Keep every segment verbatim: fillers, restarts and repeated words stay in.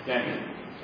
Daniel.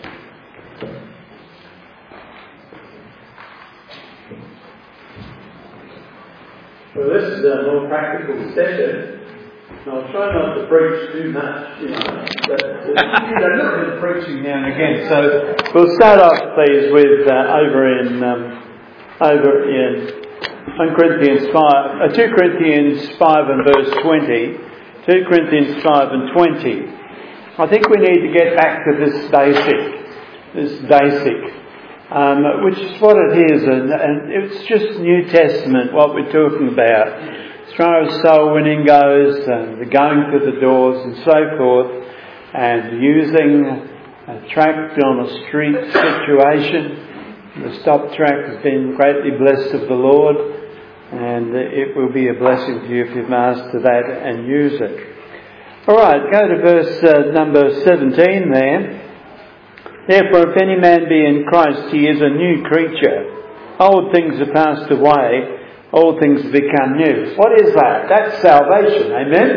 Well, this is a more practical session. I'll try not to preach too much, you know, but uh, you know, a little bit of preaching now and again. So we'll start off, please, with uh, over in um, over in First Corinthians five, uh, two Corinthians five and verse twenty. Two Corinthians five and twenty. I think we need to get back to this basic, this basic. Um, which is what it is, and, and it's just New Testament, what we're talking about. As far as soul winning goes, and the going to the doors and so forth, and using a tract on a street situation. The stop tract has been greatly blessed of the Lord, and it will be a blessing to you if you master that and use it. Alright, go to verse uh, number seventeen there. Therefore, if any man be in Christ, he is a new creature. Old things are passed away, all things have become new. What is that? That's salvation. Amen?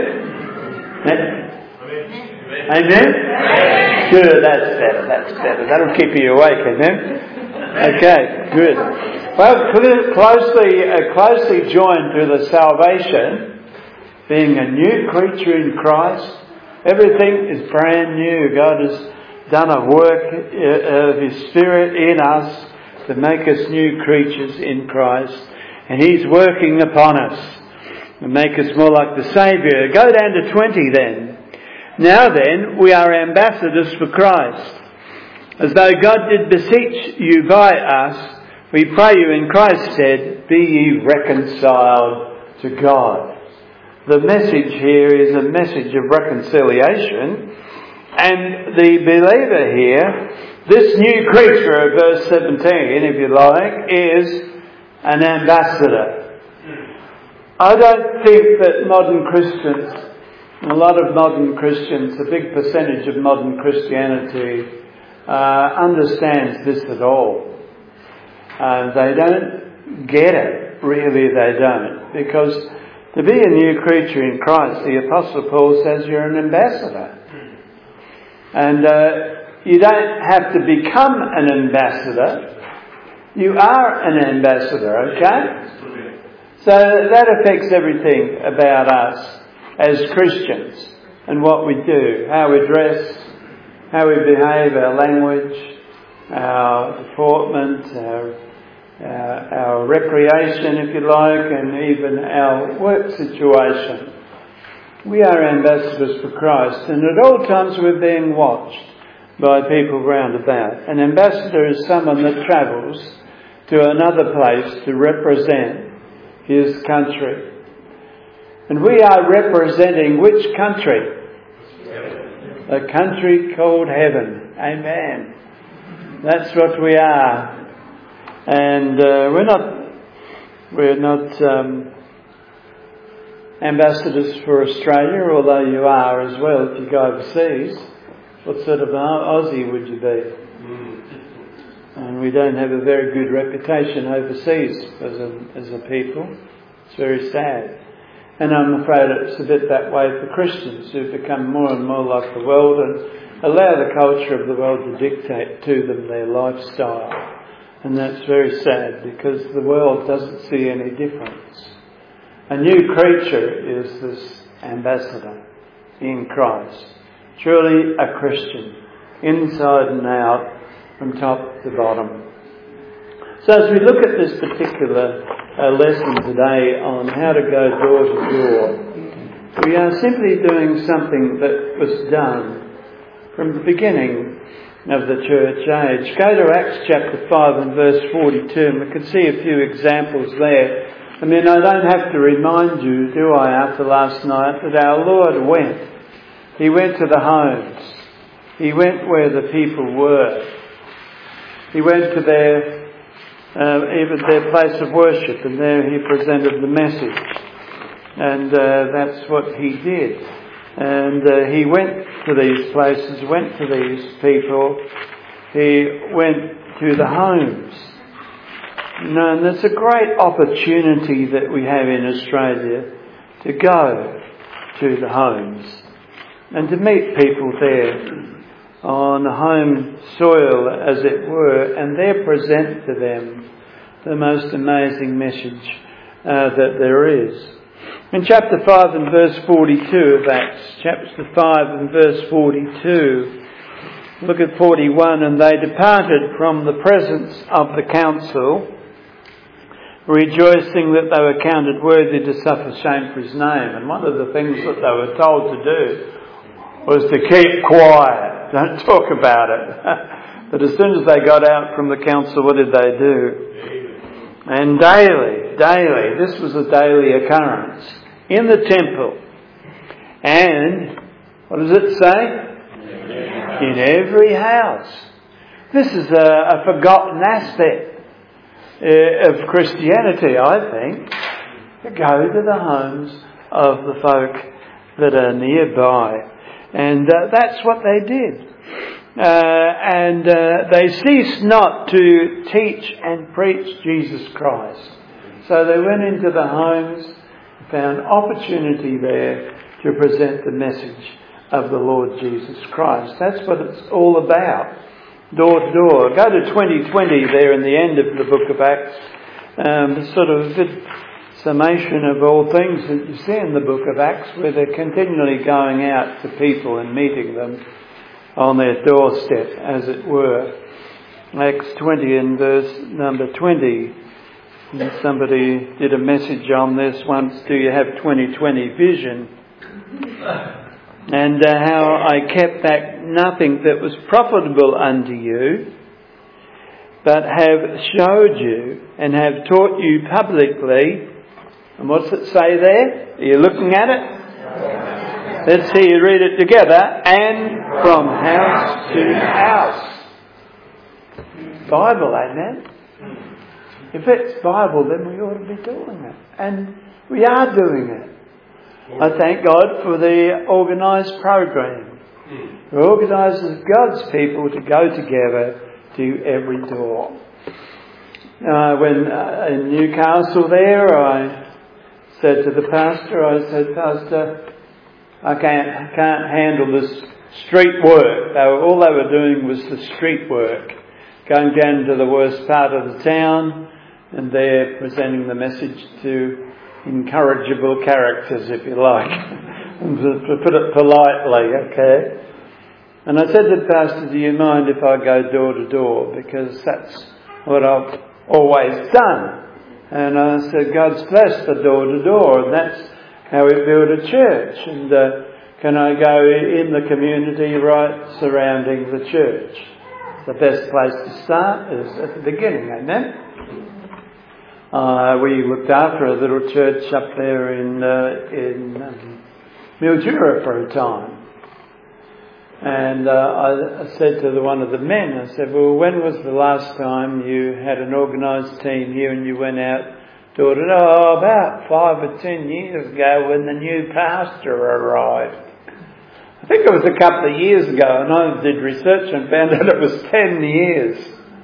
Amen? Amen? Amen? Good, that's better, that's better. That'll keep you awake, amen? Okay, good. Well, closely, uh, closely joined to the salvation, being a new creature in Christ, everything is brand new. God has done a work of His Spirit in us to make us new creatures in Christ, and He's working upon us to make us more like the Saviour. Go down to twenty then. Now then, we are ambassadors for Christ. As though God did beseech you by us, we pray you in Christ's stead, be ye reconciled to God. The message here is a message of reconciliation. And the believer here, this new creature of verse seventeen, if you like, is an ambassador. I don't think that modern Christians, a lot of modern Christians, a big percentage of modern Christianity, uh, understands this at all. Uh, they don't get it, really they don't. Because to be a new creature in Christ, the Apostle Paul says you're an ambassador. And uh, you don't have to become an ambassador. You are an ambassador, okay? So that affects everything about us as Christians and what we do, how we dress, how we behave, our language, our deportment, our, our, our recreation, if you like, and even our work situation. We are ambassadors for Christ, and at all times we're being watched by people round about. An ambassador is someone that travels to another place to represent his country. And we are representing which country? A country called heaven. Amen. That's what we are. And uh, we're not, we're not, um, ambassadors for Australia, although you are as well if you go overseas. What sort of Aussie would you be? And we don't have a very good reputation overseas as a, as a people. It's very sad. And I'm afraid it's a bit that way for Christians who become more and more like the world and allow the culture of the world to dictate to them their lifestyle. And that's very sad because the world doesn't see any difference. A new creature is this ambassador in Christ. Truly a Christian, inside and out, from top to bottom. So as we look at this particular uh, lesson today on how to go door to door, we are simply doing something that was done from the beginning of the church age. Go to Acts chapter five and verse forty-two, and we can see a few examples there. I mean, I don't have to remind you, do I, after last night, that our Lord went. He went to the homes. He went where the people were. He went to their, uh, even their place of worship, and there he presented the message. And uh, that's what he did. And uh, he went to these places, went to these people. He went to the homes. You know, and there's a great opportunity that we have in Australia to go to the homes and to meet people there. on home soil, as it were, and there present to them the most amazing message uh, that there is. In chapter five and verse forty-two of Acts, chapter five and verse forty-two, look at forty-one, and they departed from the presence of the council, rejoicing that they were counted worthy to suffer shame for his name. And one of the things that they were told to do was to keep quiet, don't talk about it. But as soon as they got out from the council, what did they do? And daily, daily, this was a daily occurrence in the temple. And what does it say? In every house. This is a, a forgotten aspect uh, of Christianity, I think. To go to the homes of the folk that are nearby. And uh, that's what they did. Uh, and uh, they ceased not to teach and preach Jesus Christ. So they went into the homes, found opportunity there to present the message of the Lord Jesus Christ. That's what it's all about. Door to door. Go to twenty twenty there in the end of the book of Acts. Um, sort of a good summation of all things that you see in the book of Acts, where they're continually going out to people and meeting them on their doorstep, as it were. Acts twenty and verse number twenty. And somebody did a message on this once, do you have twenty twenty vision? And uh, how I kept back nothing that was profitable unto you, but have showed you and have taught you publicly. And what's it say there? Are you looking at it? Let's see you read it together. And from house to house. Bible, amen? If it's Bible, then we ought to be doing it. And we are doing it. I thank God for the organised program. It organises God's people to go together to every door. Uh, when uh, in Newcastle there, I said to the pastor, I said, Pastor, I can't, I can't handle this street work. They were, all they were doing was the street work. Going down to the worst part of the town and there presenting the message to incorrigible characters, if you like, to put it politely, okay? And I said to the pastor, do you mind if I go door to door? Because that's what I've always done. And I said, God's blessed the door to door, and that's how we build a church. And uh, can I go in the community right surrounding the church? The best place to start is at the beginning, amen? Uh, we looked after a little church up there in uh, in um, Mildura for a time. And uh, I, I said to the, one of the men, I said, well, when was the last time you had an organised team here and you went out door to door? Oh, about five or ten years ago when the new pastor arrived. I think it was a couple of years ago, and I did research and found out it was ten years.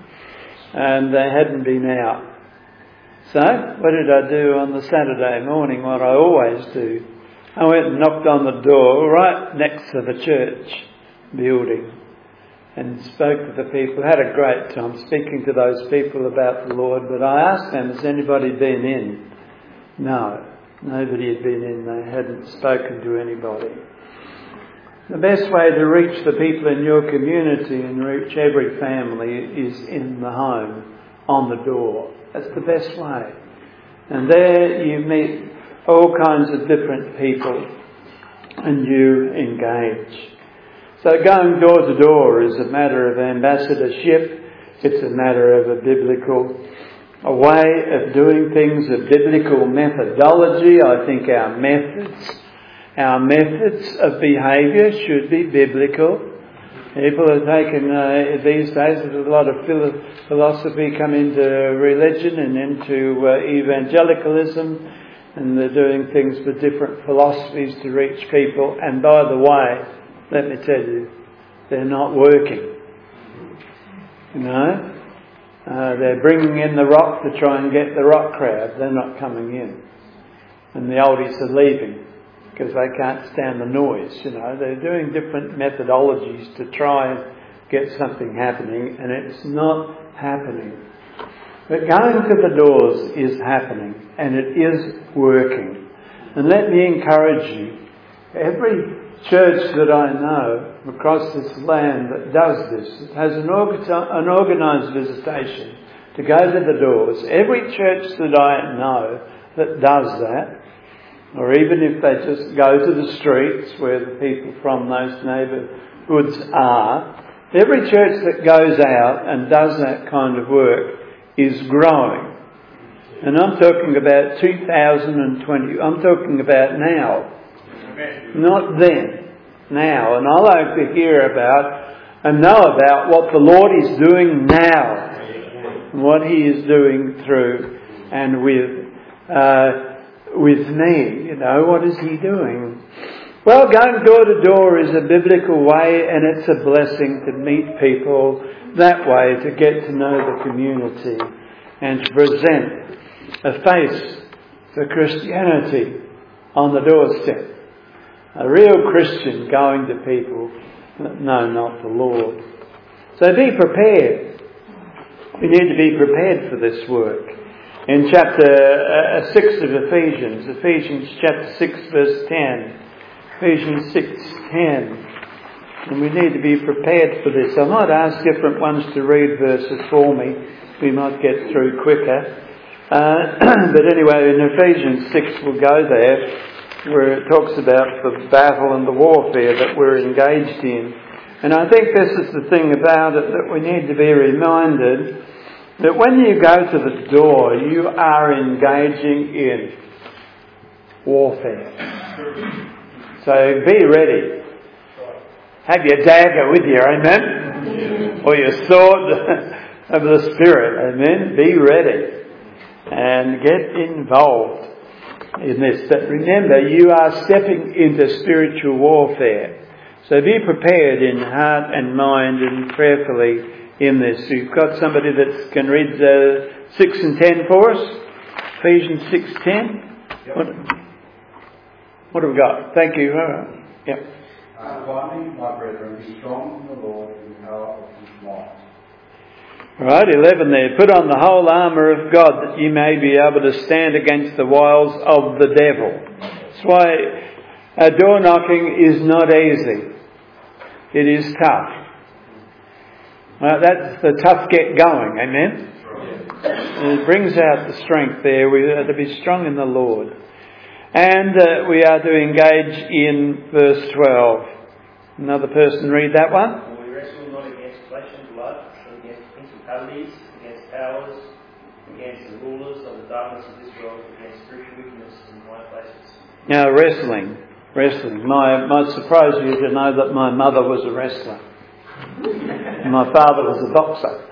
And they hadn't been out. So, what did I do on the Saturday morning? What I always do. I went and knocked on the door right next to the church building and spoke to the people. Had a great time speaking to those people about the Lord. But I asked them, has anybody been in? No, nobody had been in. They hadn't spoken to anybody. The best way to reach the people in your community and reach every family is in the home, on the door. That's the best way. And there you meet all kinds of different people and you engage. So going door to door is a matter of ambassadorship. It's a matter of a biblical a way of doing things, a biblical methodology. I think our methods, our methods of behaviour should be biblical. People are taking, uh, these days, there's a lot of philo- philosophy come into religion and into uh, evangelicalism, and they're doing things with different philosophies to reach people. And by the way, let me tell you, they're not working. You know? Uh, they're bringing in the rock to try and get the rock crowd. They're not coming in. And the oldies are leaving. because they can't stand the noise, you know. They're doing different methodologies to try and get something happening, and it's not happening. But going to the doors is happening, and it is working. And let me encourage you, every church that I know across this land that does this, that has an, orga- an organised visitation to go to the doors, every church that I know that does that, or even if they just go to the streets where the people from those neighbourhoods are, every church that goes out and does that kind of work is growing. And I'm talking about two thousand twenty, I'm talking about now. Not then, now. And I like to hear about and know about what the Lord is doing now. And what He is doing through and with uh, with me. You know, what is He doing? Well, going door to door is a biblical way, and it's a blessing to meet people that way, to get to know the community and to present a face for Christianity on the doorstep. A real Christian going to people that know not the Lord. So be prepared. We need to be prepared for this work. In chapter uh, six of Ephesians, Ephesians chapter six verse ten, Ephesians six ten, and we need to be prepared for this. I might ask different ones to read verses for me. We might get through quicker. Uh, but anyway, in Ephesians six we'll go there, where it talks about the battle and the warfare that we're engaged in. And I think this is the thing about it, that we need to be reminded that when you go to the door, you are engaging in warfare. So be ready. Have your dagger with you, amen? Or your sword of the Spirit, amen? Be ready and get involved in this. But remember, you are stepping into spiritual warfare. So be prepared in heart and mind and prayerfully in this. You've got somebody that can read uh, six and ten for us? Ephesians six ten? Yep. What, what have we got? Thank you. Uh, yep. Uh, finally, my brethren, be strong in the Lord and the power of His might. Right, eleven there. Put on the whole armour of God that you may be able to stand against the wiles of the devil. That's why uh, door knocking is not easy. It is tough. Well, that's the tough get going, amen? And it brings out the strength there. We are to be strong in the Lord. And uh, we are to engage in verse twelve. Another person read that one. And we wrestle not against flesh and blood, but against principalities, against powers, against the rulers of the darkness of this world, against spiritual wickedness in high places. Now, wrestling. Wrestling. My, might surprise you to know that my mother was a wrestler. My father was a boxer.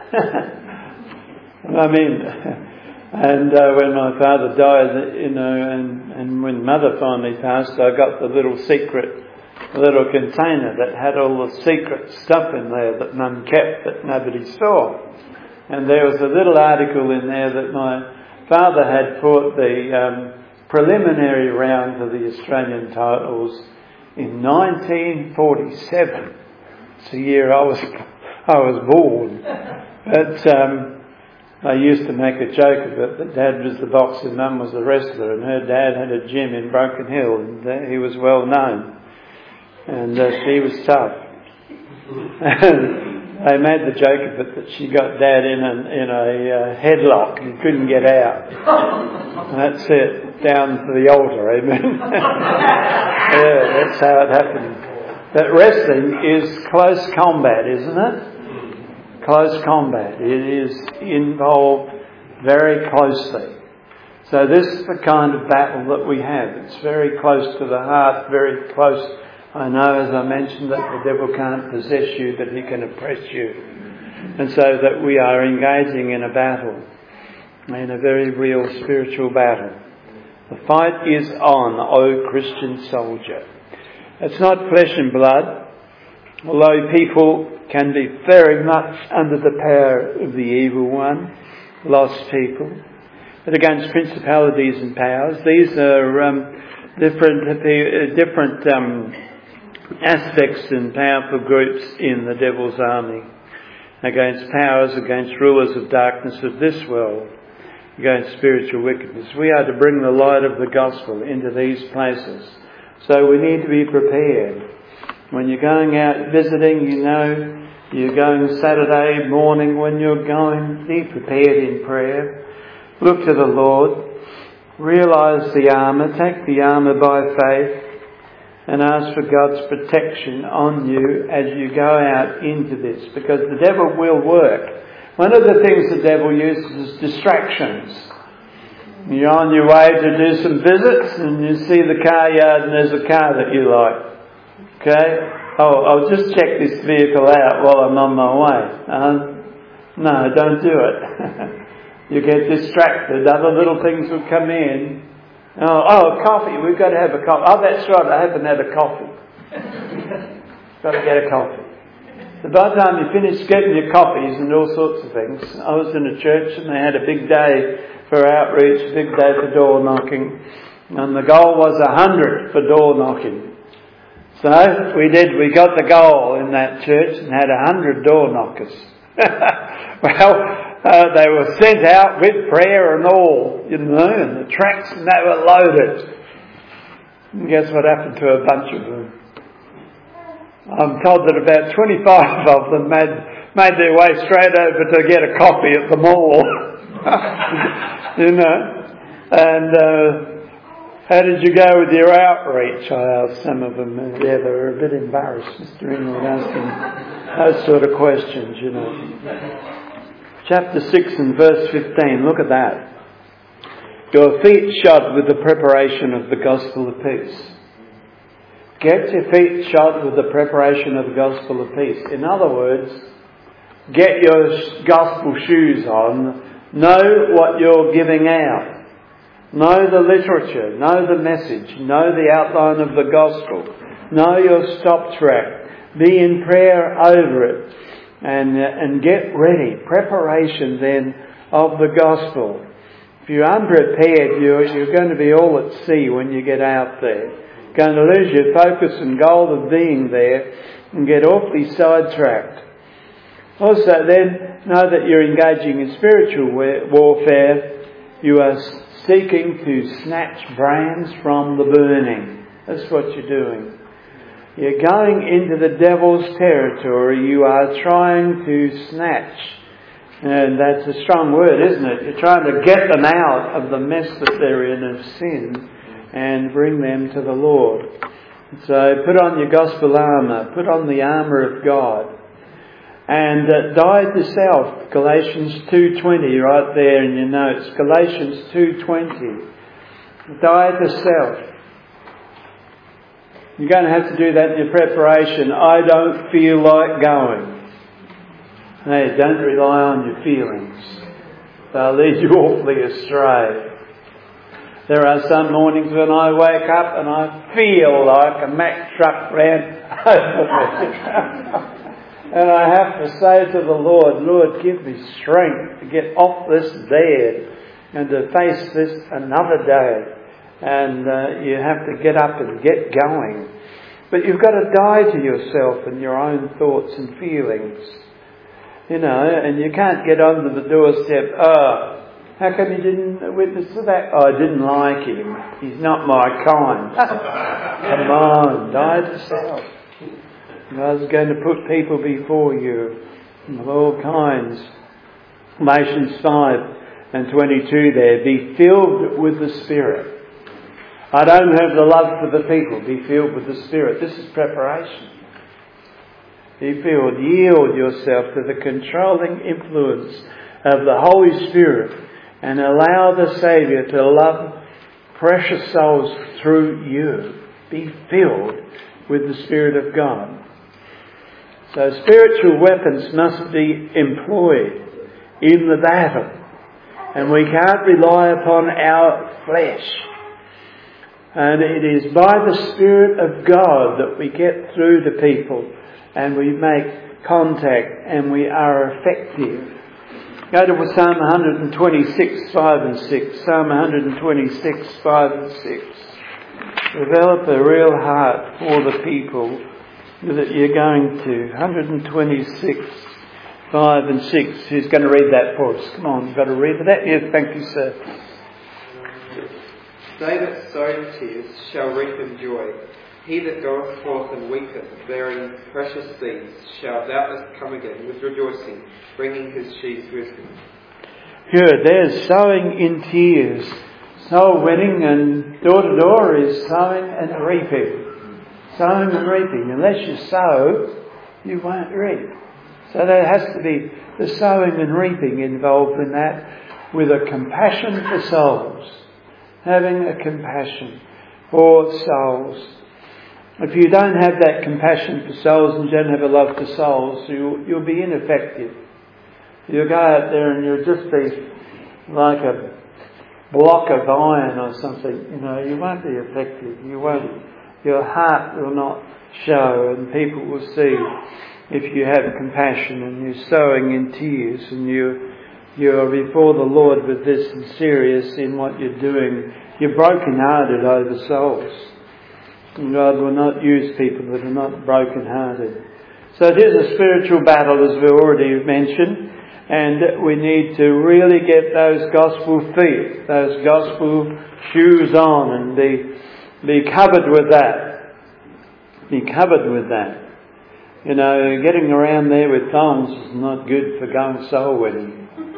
I mean, and uh, when my father died, you know, and, and when mother finally passed, I got the little secret, little container that had all the secret stuff in there that Mum kept that nobody saw. And there was a little article in there that my father had fought the um, preliminary round of the Australian titles in nineteen forty-seven. It's the year I was I was born. But um, I used to make a joke of it that Dad was the boxer, Mum was the wrestler, and her dad had a gym in Broken Hill, and he was well known. And uh, she was tough. They made the joke of it that she got Dad in a, in a uh, headlock and couldn't get out. And that's it, down to the altar, amen. Yeah, that's how it happened. But wrestling is close combat, isn't it? Close combat. It is involved very closely. So this is the kind of battle that we have. It's very close to the heart, very close. I know, as I mentioned, that the devil can't possess you, but he can oppress you. And so that we are engaging in a battle, in a very real spiritual battle. The fight is on, O Christian soldier. It's not flesh and blood, although people can be very much under the power of the evil one, lost people. But against principalities and powers, these are um, different different um, aspects and powerful groups in the devil's army, against powers, against rulers of darkness of this world, against spiritual wickedness. We are to bring the light of the gospel into these places. So we need to be prepared. When you're going out visiting, you know, you're going Saturday morning when you're going, be prepared in prayer. Look to the Lord. Realise the armour. Take the armour by faith and ask for God's protection on you as you go out into this. Because the devil will work. One of the things the devil uses is distractions. You're on your way to do some visits and you see the car yard and there's a car that you like. Okay? Oh, I'll just check this vehicle out while I'm on my way. Uh, no, don't do it. You get distracted. Other little things will come in. Oh, oh, coffee. We've got to have a coffee. Oh, that's right. I haven't had a coffee. Got to get a coffee. So by the time you finish getting your coffees and all sorts of things, I was in a church and they had a big day for outreach, a big day for door knocking. And the goal was a hundred for door knocking. So we did, we got the goal in that church and had a hundred door knockers. Well, uh, they were sent out with prayer and all, you know, and the tracks and they were loaded. And guess what happened to a bunch of them? I'm told that about twenty-five of them made, made their way straight over to get a coffee at the mall. You know, and uh, how did you go with your outreach? I asked some of them. Yeah, they were a bit embarrassed, Mister England, asking those sort of questions, you know. Chapter six and verse fifteen, look at that. Your feet shod with the preparation of the gospel of peace. Get your feet shod with the preparation of the gospel of peace. In other words, get your gospel shoes on. Know what you're giving out. Know the literature. Know the message. Know the outline of the gospel. Know your stop track. Be in prayer over it. And, uh, and get ready. Preparation then of the gospel. If you're unprepared, you're, you're going to be all at sea when you get out there. Going to lose your focus and goal of being there and get awfully sidetracked. Also then, know that you're engaging in spiritual warfare. You are seeking to snatch brands from the burning. That's what you're doing. You're going into the devil's territory. You are trying to snatch. And that's a strong word, isn't it? You're trying to get them out of the mess that they're in of sin and bring them to the Lord. So put on your gospel armour. Put on the armour of God. And uh, die to self. Galatians two twenty, right there in your notes. Galatians two twenty. Die to self. You're going to have to do that in your preparation. I don't feel like going. Hey, don't rely on your feelings. They'll lead you awfully astray. There are some mornings when I wake up and I feel like a Mack truck ran over me. And I have to say to the Lord, Lord, give me strength to get off this bed and to face this another day. And uh, you have to get up and get going. But you've got to die to yourself and your own thoughts and feelings. You know, and you can't get onto the doorstep, oh, how come you didn't witness to that? Oh, I didn't like him. He's not my kind. Come on, die to self. God's going to put people before you of all kinds. Galatians five and twenty-two there. Be filled with the Spirit. I don't have the love for the people. Be filled with the Spirit. This is preparation. Be filled. Yield yourself to the controlling influence of the Holy Spirit and allow the Saviour to love precious souls through you. Be filled with the Spirit of God. So spiritual weapons must be employed in the battle. And we can't rely upon our flesh. And it is by the Spirit of God that we get through to people and we make contact and we are effective. Go to Psalm one twenty-six, five and six. Psalm one twenty-six, five and six. Develop a real heart for the people that you're going to. one twenty-six, five and six. Who's going to read that for us? Come on, you've got to read that. Yes, thank you, sir. They that sow in tears shall reap in joy. He that goeth forth and weepeth, bearing precious seeds, shall doubtless come again with rejoicing, bringing his sheaves with him. Good, there's sowing in tears. Soul winning and door to door is sowing and reaping. Sowing and reaping. Unless you sow, you won't reap. So there has to be the sowing and reaping involved in that, with a compassion for souls. Having a compassion for souls. If you don't have that compassion for souls and don't have a love for souls, you'll, you'll be ineffective. You'll go out there and you'll just be like a block of iron or something. You know, you won't be effective. You won't. Your heart will not show, and people will see if you have compassion and you're sowing in tears and you you're before the Lord with this and serious in what you're doing. You're broken-hearted over souls. And God will not use people that are not broken-hearted. So it is a spiritual battle, as we already mentioned, and we need to really get those gospel feet, those gospel shoes on, and be be covered with that. Be covered with that. You know, getting around there with thongs is not good for going soul winning.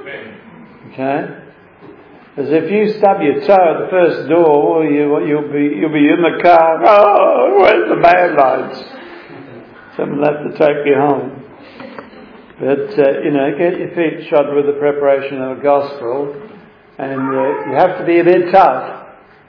Okay? As if you stub your toe at the first door, you, you'll be you'll be in the car. Oh, where's the bad lights? Someone will have to take you home. But uh, you know, get your feet shod with the preparation of the gospel, and uh, you have to be a bit tough.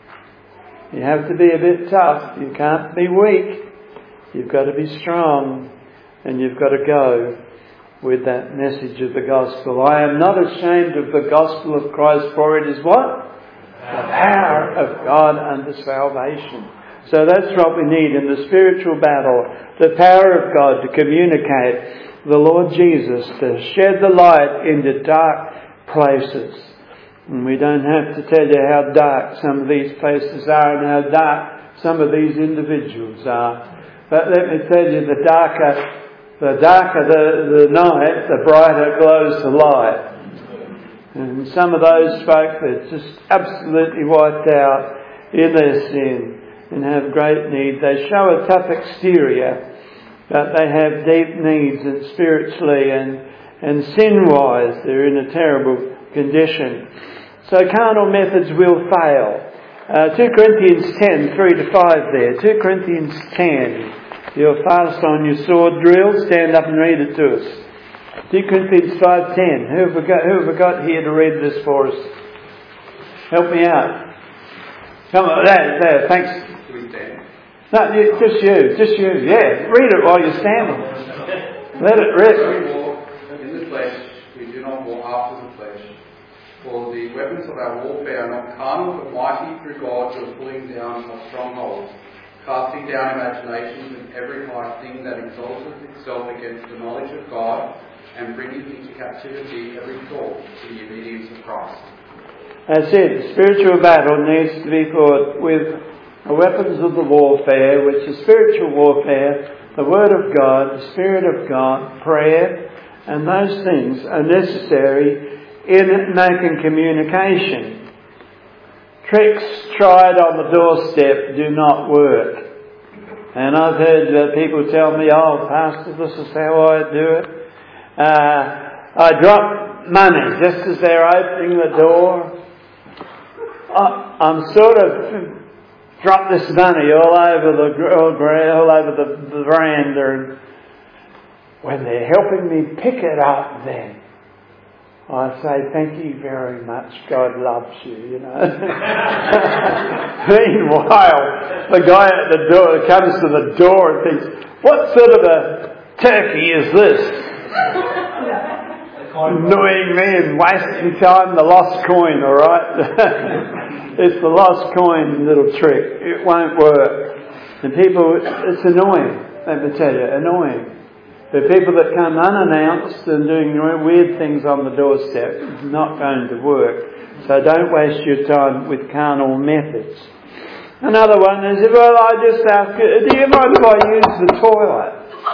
You have to be a bit tough. You can't be weak. You've got to be strong, and you've got to go with that message of the gospel. I am not ashamed of the gospel of Christ, for it is what? The power of God unto salvation. So that's what we need in the spiritual battle. The power of God to communicate the Lord Jesus, to shed the light into dark places. And we don't have to tell you how dark some of these places are and how dark some of these individuals are. But let me tell you, the darker The darker the, the night, the brighter glows the light. And some of those folk that are just absolutely wiped out in their sin and have great need, they show a tough exterior, but they have deep needs, and spiritually and, and sin-wise they're in a terrible condition. So carnal methods will fail. Uh, two Corinthians ten, three to five there. two Corinthians ten. You're fast on your sword drill, stand up and read it to us. two Corinthians five ten. Who have we got, who have we got here to read this for us? Help me out. Come on, there, there, thanks. No, you, just you, just you. Yeah, read it while you're standing. Let it rip. In the flesh, we do not war after the flesh. For the weapons of our warfare are not carnal, but mighty through God to the pulling down of strongholds, casting down imaginations and every high thing that exalteth itself against the knowledge of God, and bringing into captivity every thought to the obedience of Christ. That's it. Spiritual battle needs to be fought with the weapons of the warfare, which is spiritual warfare, the Word of God, the Spirit of God, prayer, and those things are necessary in making communication. Tricks tried on the doorstep do not work. And I've heard uh, people tell me, oh, Pastor, this is how I do it. Uh, I drop money just as they're opening the door. I, I'm sort of drop this money all over the all over the, the veranda. And when they're helping me pick it up, then I say, thank you very much. God loves you, you know. Meanwhile, the guy at the door comes to the door and thinks, what sort of a turkey is this? Annoying me and wasting time, the lost coin, alright? It's the lost coin little trick. It won't work. And people, it's annoying, let me tell you, annoying. The people that come unannounced and doing weird things on the doorstep is not going to work. So don't waste your time with carnal methods. Another one is, well, I just ask, do you mind if I use the toilet?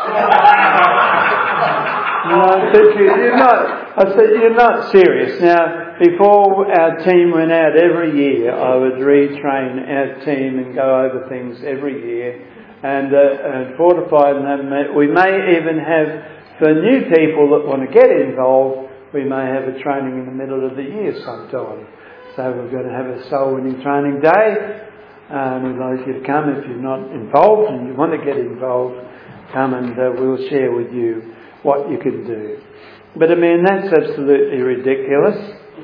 And I said, you're not, I said, you're not serious. Now, before our team went out every year, I would retrain our team and go over things every year and, uh, and fortify them. We may even have, for new people that want to get involved, we may have a training in the middle of the year sometime. So we're going to have a soul winning training day. Um, we'd like you to come if you're not involved and you want to get involved. Come and uh, we'll share with you what you can do. But I mean, that's absolutely ridiculous.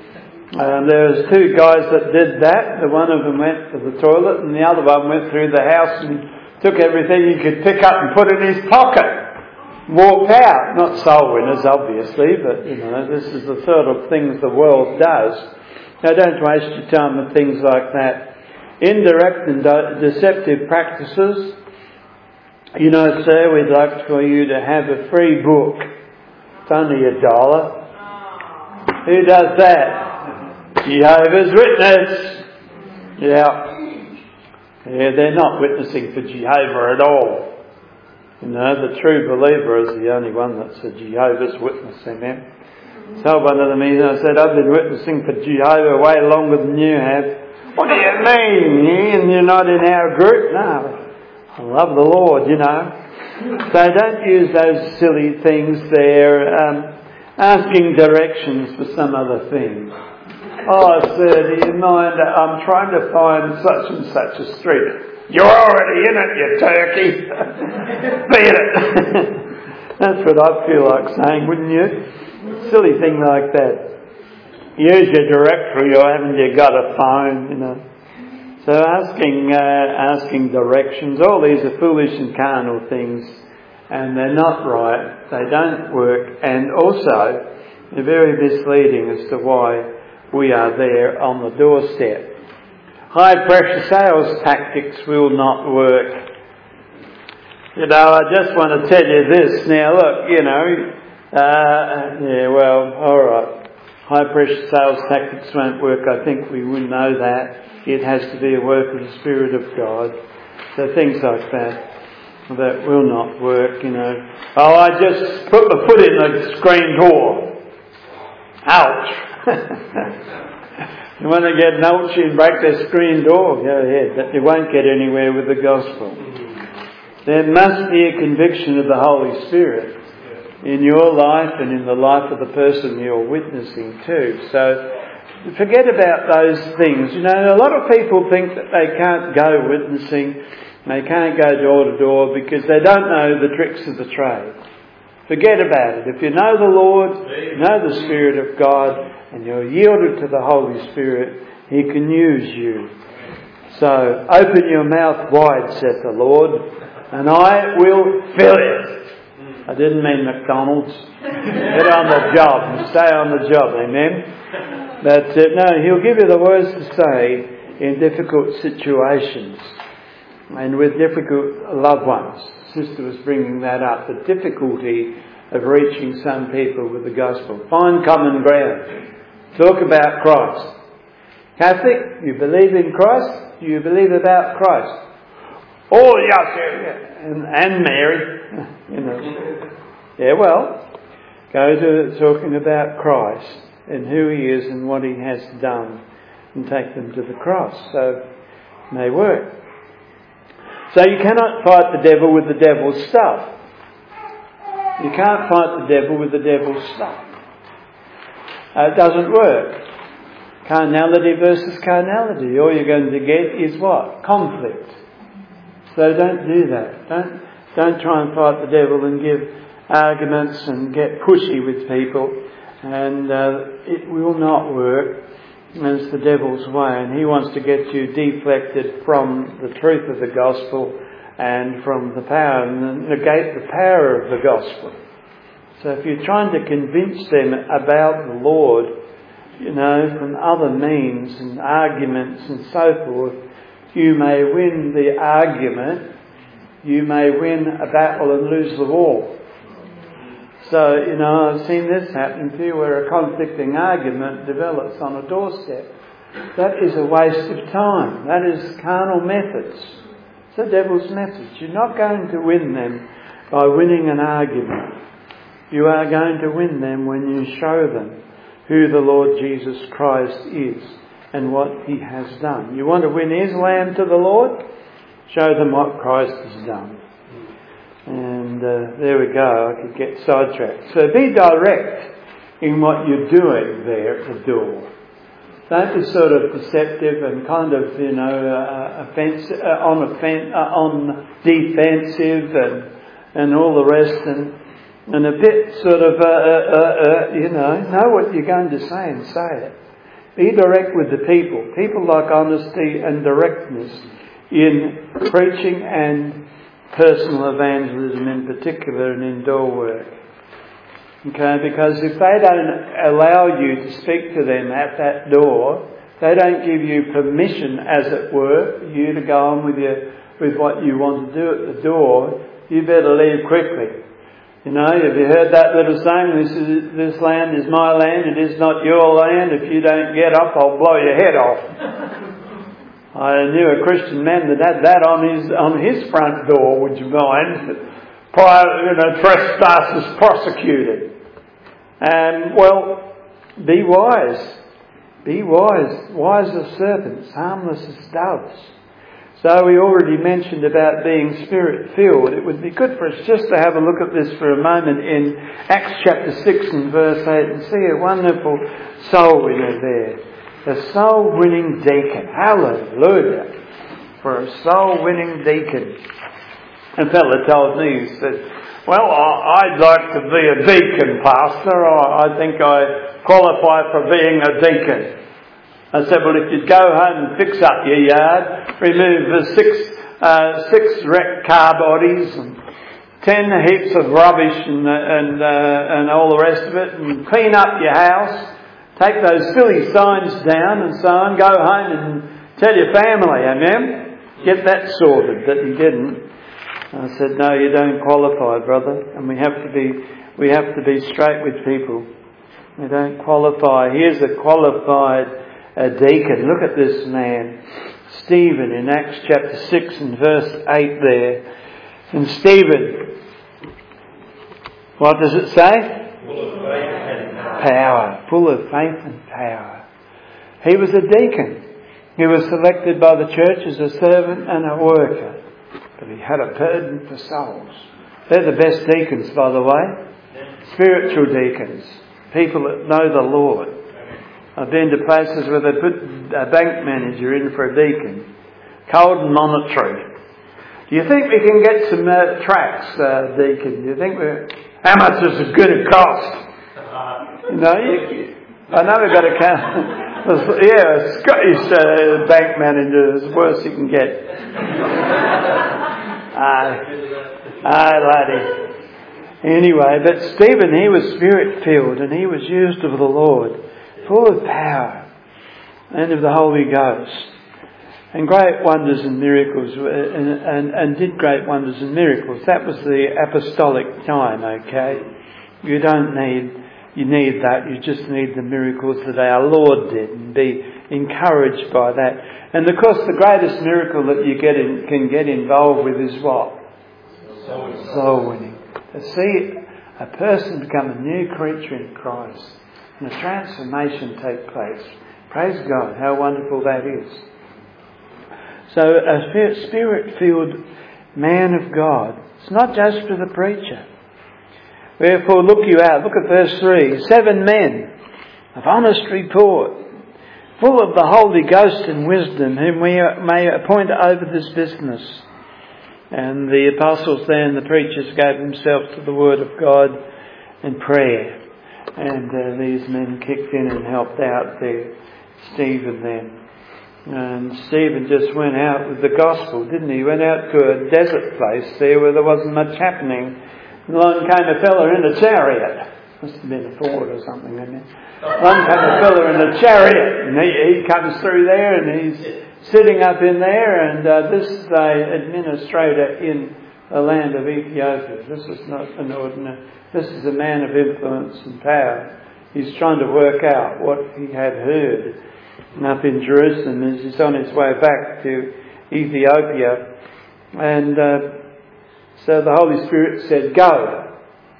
Um, there was two guys that did that. The one of them went to the toilet and the other one went through the house and took everything he could pick up and put in his pocket. Walked out. Not soul winners, obviously, but, you know, this is the sort of things the world does. Now, don't waste your time with things like that. Indirect and de- deceptive practices. You know, sir, we'd like for you to have a free book. It's only a dollar. Who does that? Jehovah's Witness. Yeah. Yeah, they're not witnessing for Jehovah at all. You know, the true believer is the only one that's a Jehovah's Witness. Amen. So one of them, I said, I've been witnessing for Jehovah way longer than you have. What do you mean? And you're not in our group? No. I love the Lord, you know. So don't use those silly things there. Um, asking directions for some other thing. Oh, sir, do you mind? I'm trying to find such and such a street. You're already in it, you turkey. Beat it. That's what I feel like saying, wouldn't you? Silly thing like that. Use your directory, or haven't you got a phone, you know. So asking uh, asking directions, all these are foolish and carnal things, and they're not right, they don't work, and also they're very misleading as to why we are there on the doorstep. High pressure sales tactics will not work. You know, I just want to tell you this now, look, you know, uh, yeah, well, alright. High pressure sales tactics won't work. I think we would know that. It has to be a work of the Spirit of God. So things like that, that will not work, you know. Oh, I just put my foot in the screen door. Ouch. You want to get an ouch and break the screen door? Go ahead. But you won't get anywhere with the gospel. There must be a conviction of the Holy Spirit in your life and in the life of the person you're witnessing to. So forget about those things. You know, a lot of people think that they can't go witnessing, they can't go door to door because they don't know the tricks of the trade. Forget about it. If you know the Lord, you know the Spirit of God, and you're yielded to the Holy Spirit, He can use you. So open your mouth wide, saith the Lord, and I will fill it. I didn't mean McDonald's. Get on the job and stay on the job, amen? But uh, no, He'll give you the words to say in difficult situations and with difficult loved ones. Sister was bringing that up, the difficulty of reaching some people with the gospel. Find common ground. Talk about Christ. Catholic, you believe in Christ? Do you believe about Christ? Oh, yes, yeah, and, and Mary. You know. Yeah, well, go to talking about Christ and who He is and what He has done and take them to the cross. So it may work. So you cannot fight the devil with the devil's stuff. You can't fight the devil with the devil's stuff. Uh, it doesn't work. Carnality versus carnality. All you're going to get is what? Conflict. So don't do that. Don't don't try and fight the devil and give arguments and get pushy with people. And uh, it will not work. It's the devil's way, and he wants to get you deflected from the truth of the gospel and from the power, and negate the power of the gospel. So if you're trying to convince them about the Lord, you know, from other means and arguments and so forth, you may win the argument, you may win a battle and lose the war. So, you know, I've seen this happen too, where a conflicting argument develops on a doorstep. That is a waste of time. That is carnal methods. It's the devil's methods. You're not going to win them by winning an argument. You are going to win them when you show them who the Lord Jesus Christ is and what He has done. You want to win Islam to the Lord? Show them what Christ has done. And uh, there we go. I could get sidetracked. So be direct in what you're doing there at the door. Don't be sort of deceptive and kind of, you know, uh, offensive, uh, on offen- uh, on defensive and and all the rest, and and a bit sort of, uh, uh, uh, you know, know what you're going to say and say it. Be direct with the people. People like honesty and directness in preaching and personal evangelism in particular, and indoor work. Okay, because if they don't allow you to speak to them at that door, they don't give you permission, as it were, for you to go on with your with what you want to do at the door, you better leave quickly. You know, have you heard that little saying, this is, this land is my land, it is not your land, if you don't get up, I'll blow your head off. I knew a Christian man that had that on his on his front door, would you mind? Prior, you know, trespassers prosecuted. And, well, be wise. Be wise. Wise as serpents, harmless as doves. So we already mentioned about being Spirit-filled. It would be good for us just to have a look at this for a moment in Acts chapter six and verse eight and see a wonderful soul winner there. A soul-winning deacon. Hallelujah. For a soul-winning deacon. A fellow told me, he said, well, I'd like to be a deacon, Pastor. I think I qualify for being a deacon. I said, well, if you'd go home and fix up your yard, remove the six, uh, six wrecked car bodies and ten heaps of rubbish and, and, uh, and all the rest of it, and clean up your house, take those silly signs down and so on, go home and tell your family, amen? Get that sorted, but he didn't. I said, no, you don't qualify, brother. And we have to be, we have to be straight with people. We don't qualify. Here's a qualified uh, deacon. Look at this man, Stephen, in Acts chapter six and verse eight there. And Stephen, what does it say? Full of faith and power. Power. Full of faith and power. He was a deacon. He was selected by the church as a servant and a worker. But he had a burden for souls. They're the best deacons, by the way. Spiritual deacons. People that know the Lord. I've been to places where they put a bank manager in for a deacon. Cold and monetary. Do you think we can get some uh, tracts, uh, deacon? Do you think we're... How much is it going to cost? You know, you, I know we've got to count... Yeah, Scottish uh, bank manager is the worst you can get. Aye, aye, laddie. Anyway, but Stephen, he was Spirit-filled and he was used of the Lord, full of power and of the Holy Ghost, and great wonders and miracles, and, and, and did great wonders and miracles. That was the apostolic time, okay? You don't need... You need that. You just need the miracles that our Lord did, and be encouraged by that. And of course, the greatest miracle that you get in, can get involved with is what? Soul, Soul winning. To see a person become a new creature in Christ and a transformation take place. Praise God! How wonderful that is. So, a Spirit-filled man of God. It's not just for the preacher. Wherefore look you out. Look at verse three. Seven men of honest report, full of the Holy Ghost and wisdom, whom we may appoint over this business. And the apostles there and the preachers gave themselves to the word of God and prayer. And uh, these men kicked in and helped out there, Stephen then. And Stephen just went out with the gospel, didn't he? He went out to a desert place there where there wasn't much happening. Along came a fella in a chariot. Must have been a Ford or something, isn't it? Along came a fella in a chariot, and he, he comes through there, and he's sitting up in there, and uh, this is an administrator in the land of Ethiopia. This is not an ordinary. This is a man of influence and power. He's trying to work out what he had heard up in Jerusalem as he's on his way back to Ethiopia. And uh, so the Holy Spirit said, go.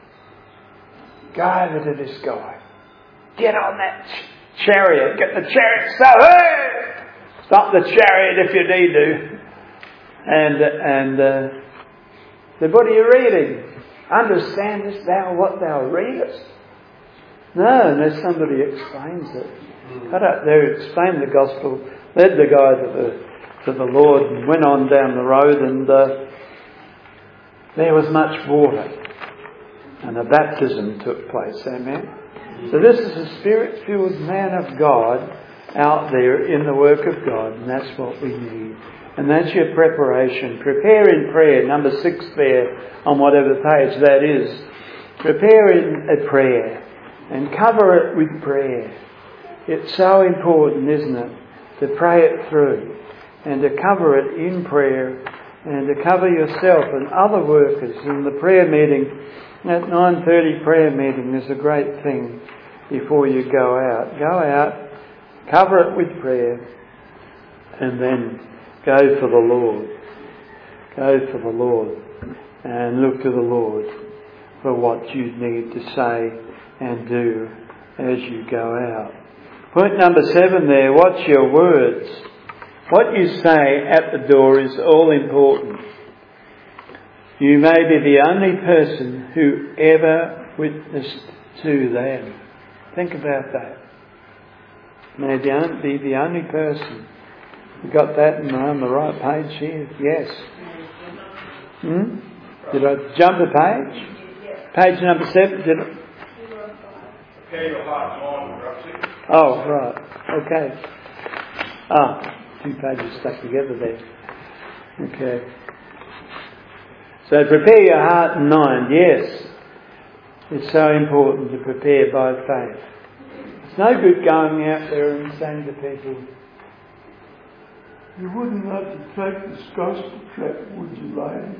Go over to this guy. Get on that ch- chariot. Get the chariot. So, hey! Stop the chariot if you need to. And, and uh, said, what are you reading? Understandest thou what thou readest? No, unless somebody explains it. Got up there, explained the gospel, led the guy to the to the Lord, and went on down the road, and uh, there was much water, and a baptism took place. Amen. So this is a spirit-filled man of God out there in the work of God, and that's what we need. And that's your preparation. Prepare in prayer. Number six there on whatever page that is. Prepare in a prayer and cover it with prayer. It's so important, isn't it, to pray it through and to cover it in prayer and to cover yourself and other workers in the prayer meeting. That nine thirty prayer meeting is a great thing before you go out. Go out, cover it with prayer, and then go for the Lord. Go for the Lord and look to the Lord for what you need to say and do as you go out. Point number seven there, watch your words. What you say at the door is all important. You may be the only person who ever witnessed to them. Think about that. May be the only person. You got that on the right page here? Yes. Hmm? Did I jump a page? Page number seven, did I? Oh, right. Okay. Ah, two pages stuck together there. Okay. So prepare your heart and mind. Yes. It's so important to prepare by faith. It's no good going out there and saying to people, you wouldn't have to take this gospel tract, would you, lady?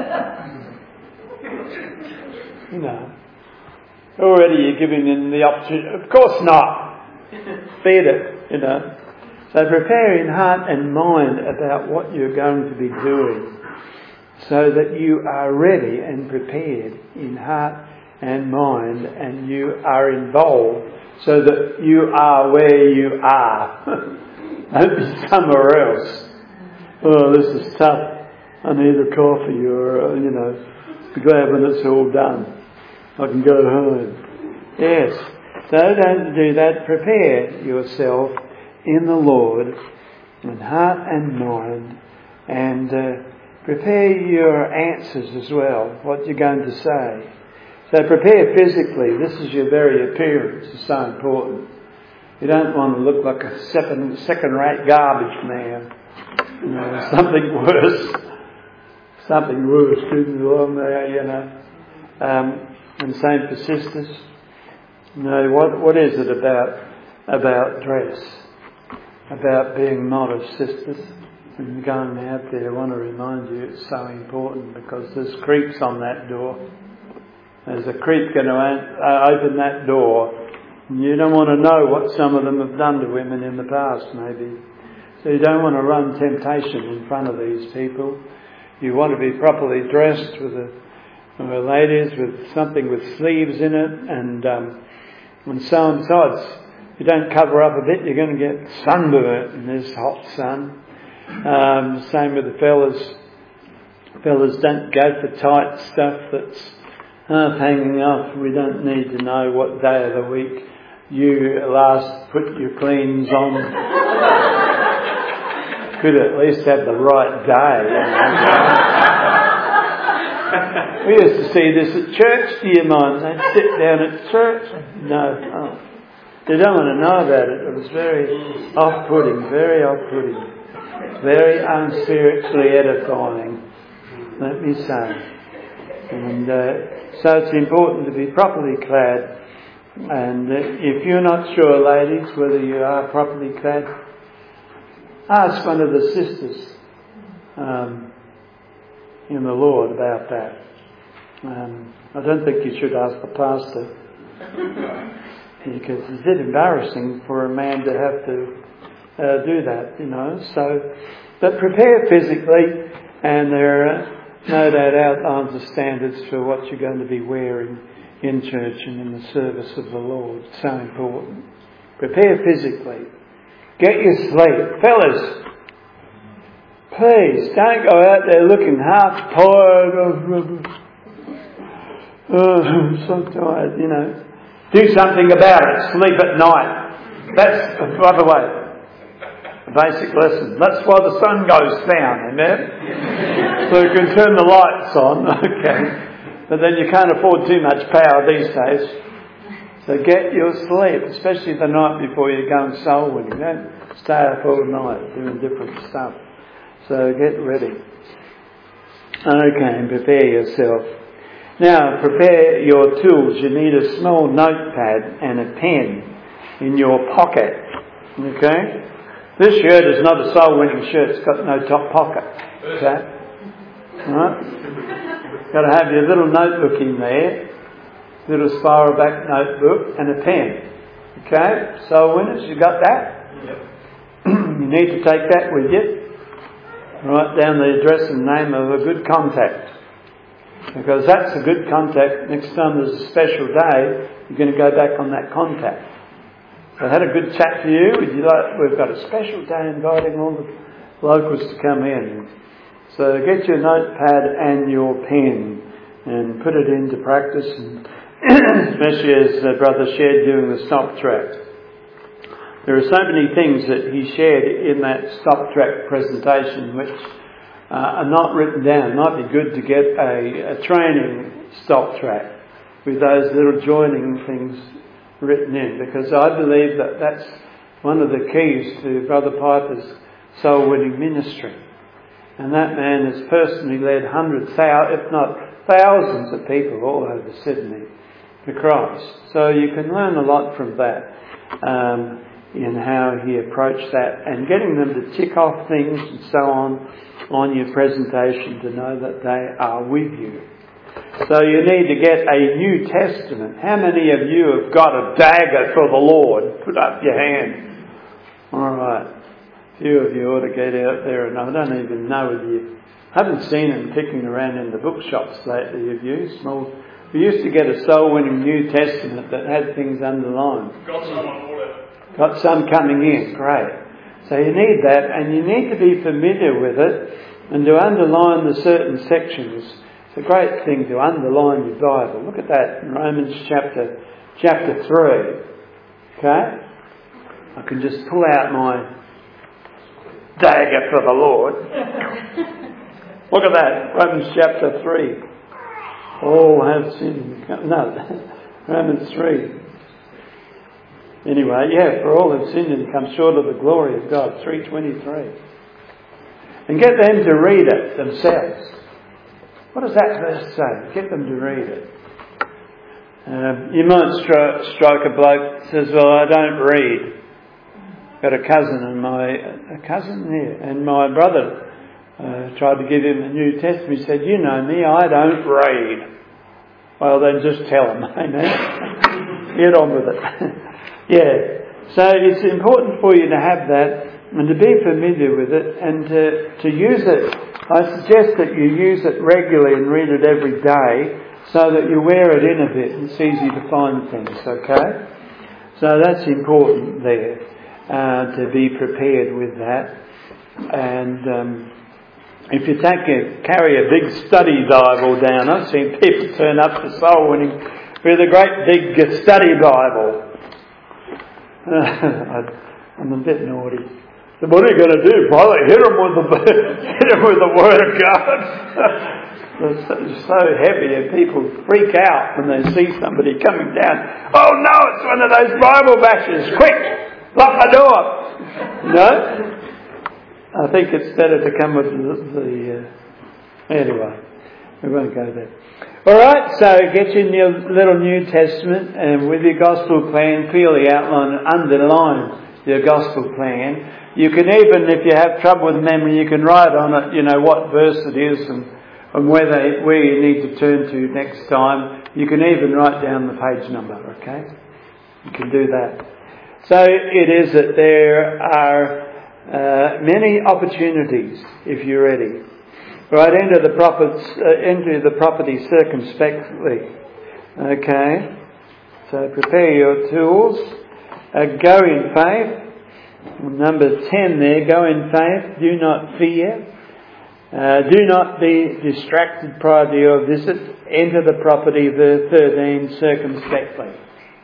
You know. Already you're giving them the opportunity. Of course not. Feed it, you know. So prepare in heart and mind about what you're going to be doing so that you are ready and prepared in heart and mind and you are involved so that you are where you are. Don't be somewhere else. Oh, this is tough. I need a coffee or, you know, be glad when it's all done. I can go home. Yes. So don't do that. Prepare yourself in the Lord in heart and mind and uh, prepare your answers as well, what you're going to say. So prepare physically. This is your very appearance. It's so important. You don't want to look like a second, second-rate garbage man. You know, something worse. Something worse shooting along there, you know. Um, and same for sisters. You know, what, what is it about, about dress? About being modest, sisters? When you're going out there, I want to remind you it's so important because there's creeps on that door. There's a creep going to open that door. You don't want to know what some of them have done to women in the past, maybe. So you don't want to run temptation in front of these people. You want to be properly dressed with a, with ladies with something with sleeves in it, and um, and so on sides. If you don't cover up a bit, you're going to get sunburnt in this hot sun. Um, same with the fellas. Fellas, don't go for tight stuff that's half hanging off. We don't need to know what day of the week you last put your cleans on. Could at least have the right day. You know? We used to see this at church, do you mind? They'd sit down at church. No. Oh. They don't want to know about it. It was very off-putting, very off-putting. Very unspiritually edifying, let me say. And uh, so it's important to be properly clad. And uh, if you're not sure, ladies, whether you are properly clad, ask one of the sisters um, in the Lord about that. Um, I don't think you should ask the pastor, because it's a bit embarrassing for a man to have to uh, do that, you know. So, but prepare physically, and there are no doubt outlines of standards for what you're going to be wearing in church and in the service of the Lord. So important. Prepare physically. Get your sleep. Fellas, please don't go out there looking half tired. Oh, I'm so tired, you know. Do something about it. Sleep at night. That's, by the way, a basic lesson. That's why the sun goes down, amen? So you can turn the lights on, okay. But then you can't afford too much power these days. So get your sleep, especially the night before you go and soul winning. Don't stay up all night doing different stuff. So get ready. Okay, and prepare yourself. Now, prepare your tools. You need a small notepad and a pen in your pocket. Okay? This shirt is not a soul winning shirt. It's got no top pocket. Okay? Alright? Got to have your little notebook in there, little spiral back notebook and a pen. Okay? Soul winners, you got that? Yep. You need to take that with you. Write down the address and name of a good contact. Because that's a good contact. Next time there's a special day, you're going to go back on that contact. So I had a good chat to you. Would you like, we've got a special day inviting all the locals to come in. So get your notepad and your pen and put it into practice, and especially as uh, Brother shared doing the stop track. There are so many things that he shared in that stop track presentation which uh, are not written down. It might be good to get a, a training stop track with those little joining things written in, because I believe that that's one of the keys to Brother Piper's soul winning ministry. And that man has personally led hundreds, if not thousands of people all over Sydney to Christ. So you can learn a lot from that um, in how he approached that, and getting them to tick off things and so on on your presentation to know that they are with you. So you need to get a New Testament. How many of you have got a dagger for the Lord? Put up your hand. All right. A few of you ought to get out there, and I don't even know whether you I haven't seen them kicking around in the bookshops lately, have you? Small. We used to get a soul-winning New Testament that had things underlined. Got some on order. Got some coming in, great. So you need that, and you need to be familiar with it and to underline the certain sections. It's a great thing to underline your Bible. Look at that in Romans chapter chapter three. Okay? I can just pull out my dagger for the Lord. Look at that, Romans chapter three. All have sinned. No, Romans three. Anyway, yeah, for all have sinned and come short of the glory of God. three twenty-three. And get them to read it themselves. What does that verse say? Get them to read it. Um, you might stri- strike a bloke that says, well, I don't read. Got a cousin and my a cousin here, and my brother uh, tried to give him the New Testament. He said, you know me, I don't read. Well, then just tell him, amen. Get on with it. Yeah. So it's important for you to have that and to be familiar with it and to, to use it. I suggest that you use it regularly and read it every day so that you wear it in a bit and it's easy to find things, okay? So that's important there. Uh, to be prepared with that. And um, if you take a, carry a big study Bible down, I've seen people turn up to soul winning with a great big study Bible. Uh, I'm a bit naughty. So what are you going to do, brother? Hit them with the hit them with the Word of God. It's so, so heavy, and people freak out when they see somebody coming down. Oh no, it's one of those Bible bashes! Quick! Lock the door! No? I think it's better to come with the... the uh, anyway, we won't go there. Alright, so get your little New Testament and with your gospel plan, clearly outline and underline your gospel plan. You can even, if you have trouble with memory, you can write on it, you know, what verse it is and, and where, they, where you need to turn to next time. You can even write down the page number, okay? You can do that. So it is that there are uh, many opportunities if you're ready. Right, enter the property, uh, enter the property circumspectly. Okay, so prepare your tools. Uh, go in faith. Number ten there. Go in faith. Do not fear. Uh, do not be distracted prior to your visit. Enter the property, verse thirteen, circumspectly.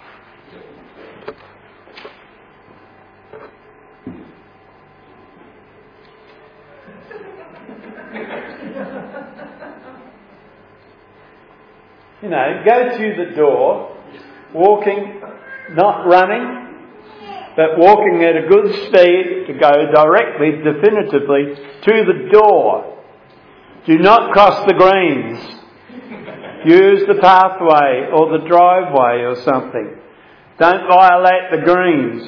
You know, go to the door, walking, not running, but walking at a good speed to go directly, definitively, to the door. Do not cross the greens. Use the pathway or the driveway or something. Don't violate the greens.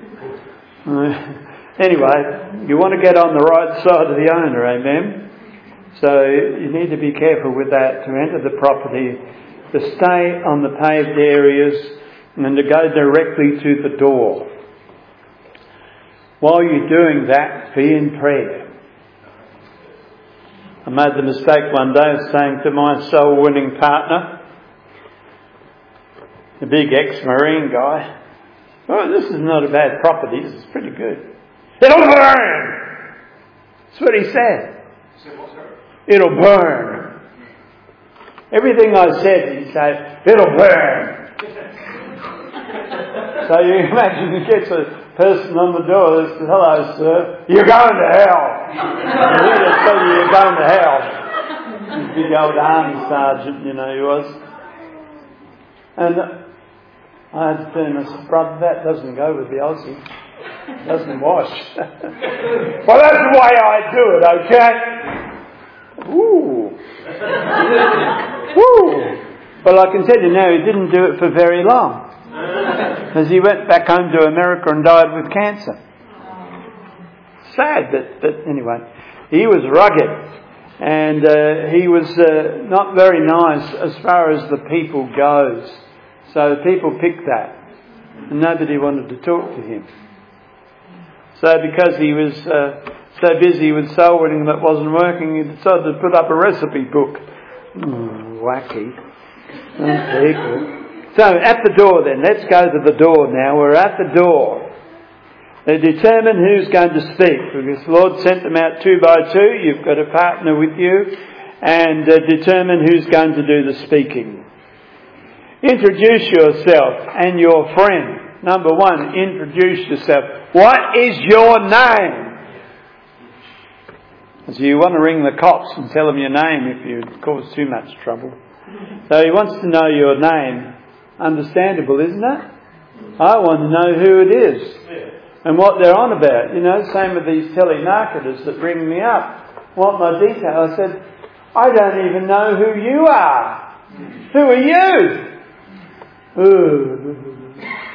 Anyway, you want to get on the right side of the owner, amen? So you need to be careful with that, to enter the property, to stay on the paved areas and to go directly to the door. While you're doing that, be in prayer. I made the mistake one day of saying to my soul-winning partner, a big ex-Marine guy, "Oh, this is not a bad property, this is pretty good." "It'll burn!" That's what he said. "It'll burn." Everything I said, he'd say, "It'll burn." So you imagine he gets a person on the door that says, "Hello, sir, you're going to hell." And he'll tell you you're going to hell. He's a big old army sergeant, you know, he was. And I had to turn and say, "Brother, that doesn't go with the Aussie. It doesn't wash." "Well, that's the way I do it, okay?" Ooh. Woo! Well, I can tell you now, he didn't do it for very long, because he went back home to America and died with cancer. Sad, but, but anyway, he was rugged, and uh, he was uh, not very nice as far as the people goes. So people picked that, and nobody wanted to talk to him. So because he was uh, so busy with soul winning that wasn't working, he decided to put up a recipe book. Mm, wacky. People. So at the door then, let's go to the door now. We're at the door. They determine who's going to speak, because the Lord sent them out two by two. You've got a partner with you, and uh, determine who's going to do the speaking. Introduce yourself and your friend. Number one, introduce yourself. What is your name? So you want to ring the cops and tell them your name if you cause too much trouble. So he wants to know your name. Understandable, isn't it? I want to know who it is and what they're on about. You know, same with these telemarketers that ring me up, want my detail. I said, I don't even know who you are. Who are you? Ooh.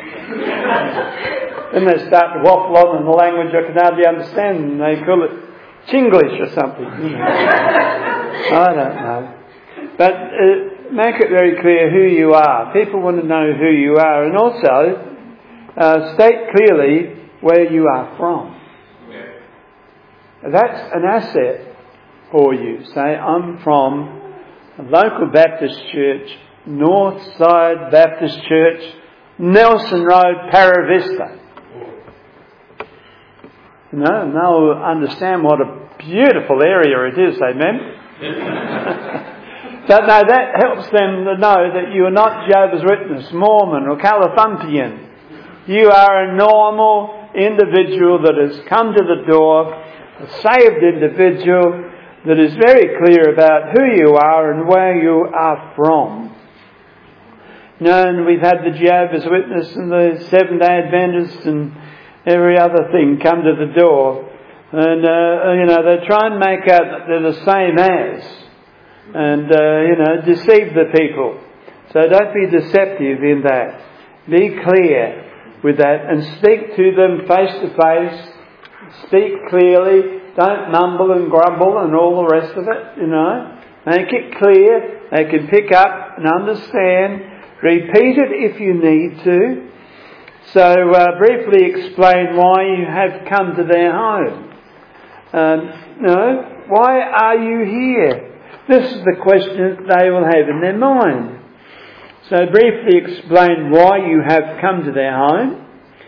Then they start to waffle on in the language I can hardly understand, and they call it Chinglish or something. You know. I don't know. But uh, make it very clear who you are. People want to know who you are, and also uh, state clearly where you are from. That's an asset for you. Say, I'm from a local Baptist church, Northside Baptist Church, Nelson Road, Para Vista. You know, and they'll understand what a beautiful area it is, amen? But no, that helps them to know that you are not Jehovah's Witness, Mormon or Califuntian. You are a normal individual that has come to the door, a saved individual that is very clear about who you are and where you are from. You know, and we've had the Jehovah's Witness and the Seventh-day Adventists and every other thing come to the door. And, uh, you know, they try and make out that they're the same as. And, uh, you know, deceive the people. So don't be deceptive in that. Be clear with that and speak to them face to face. Speak clearly. Don't mumble and grumble and all the rest of it, you know. Make it clear. They can pick up and understand. Repeat it if you need to. So uh, briefly explain why you have come to their home. Um, no, why are you here? This is the question that they will have in their mind. So briefly explain why you have come to their home.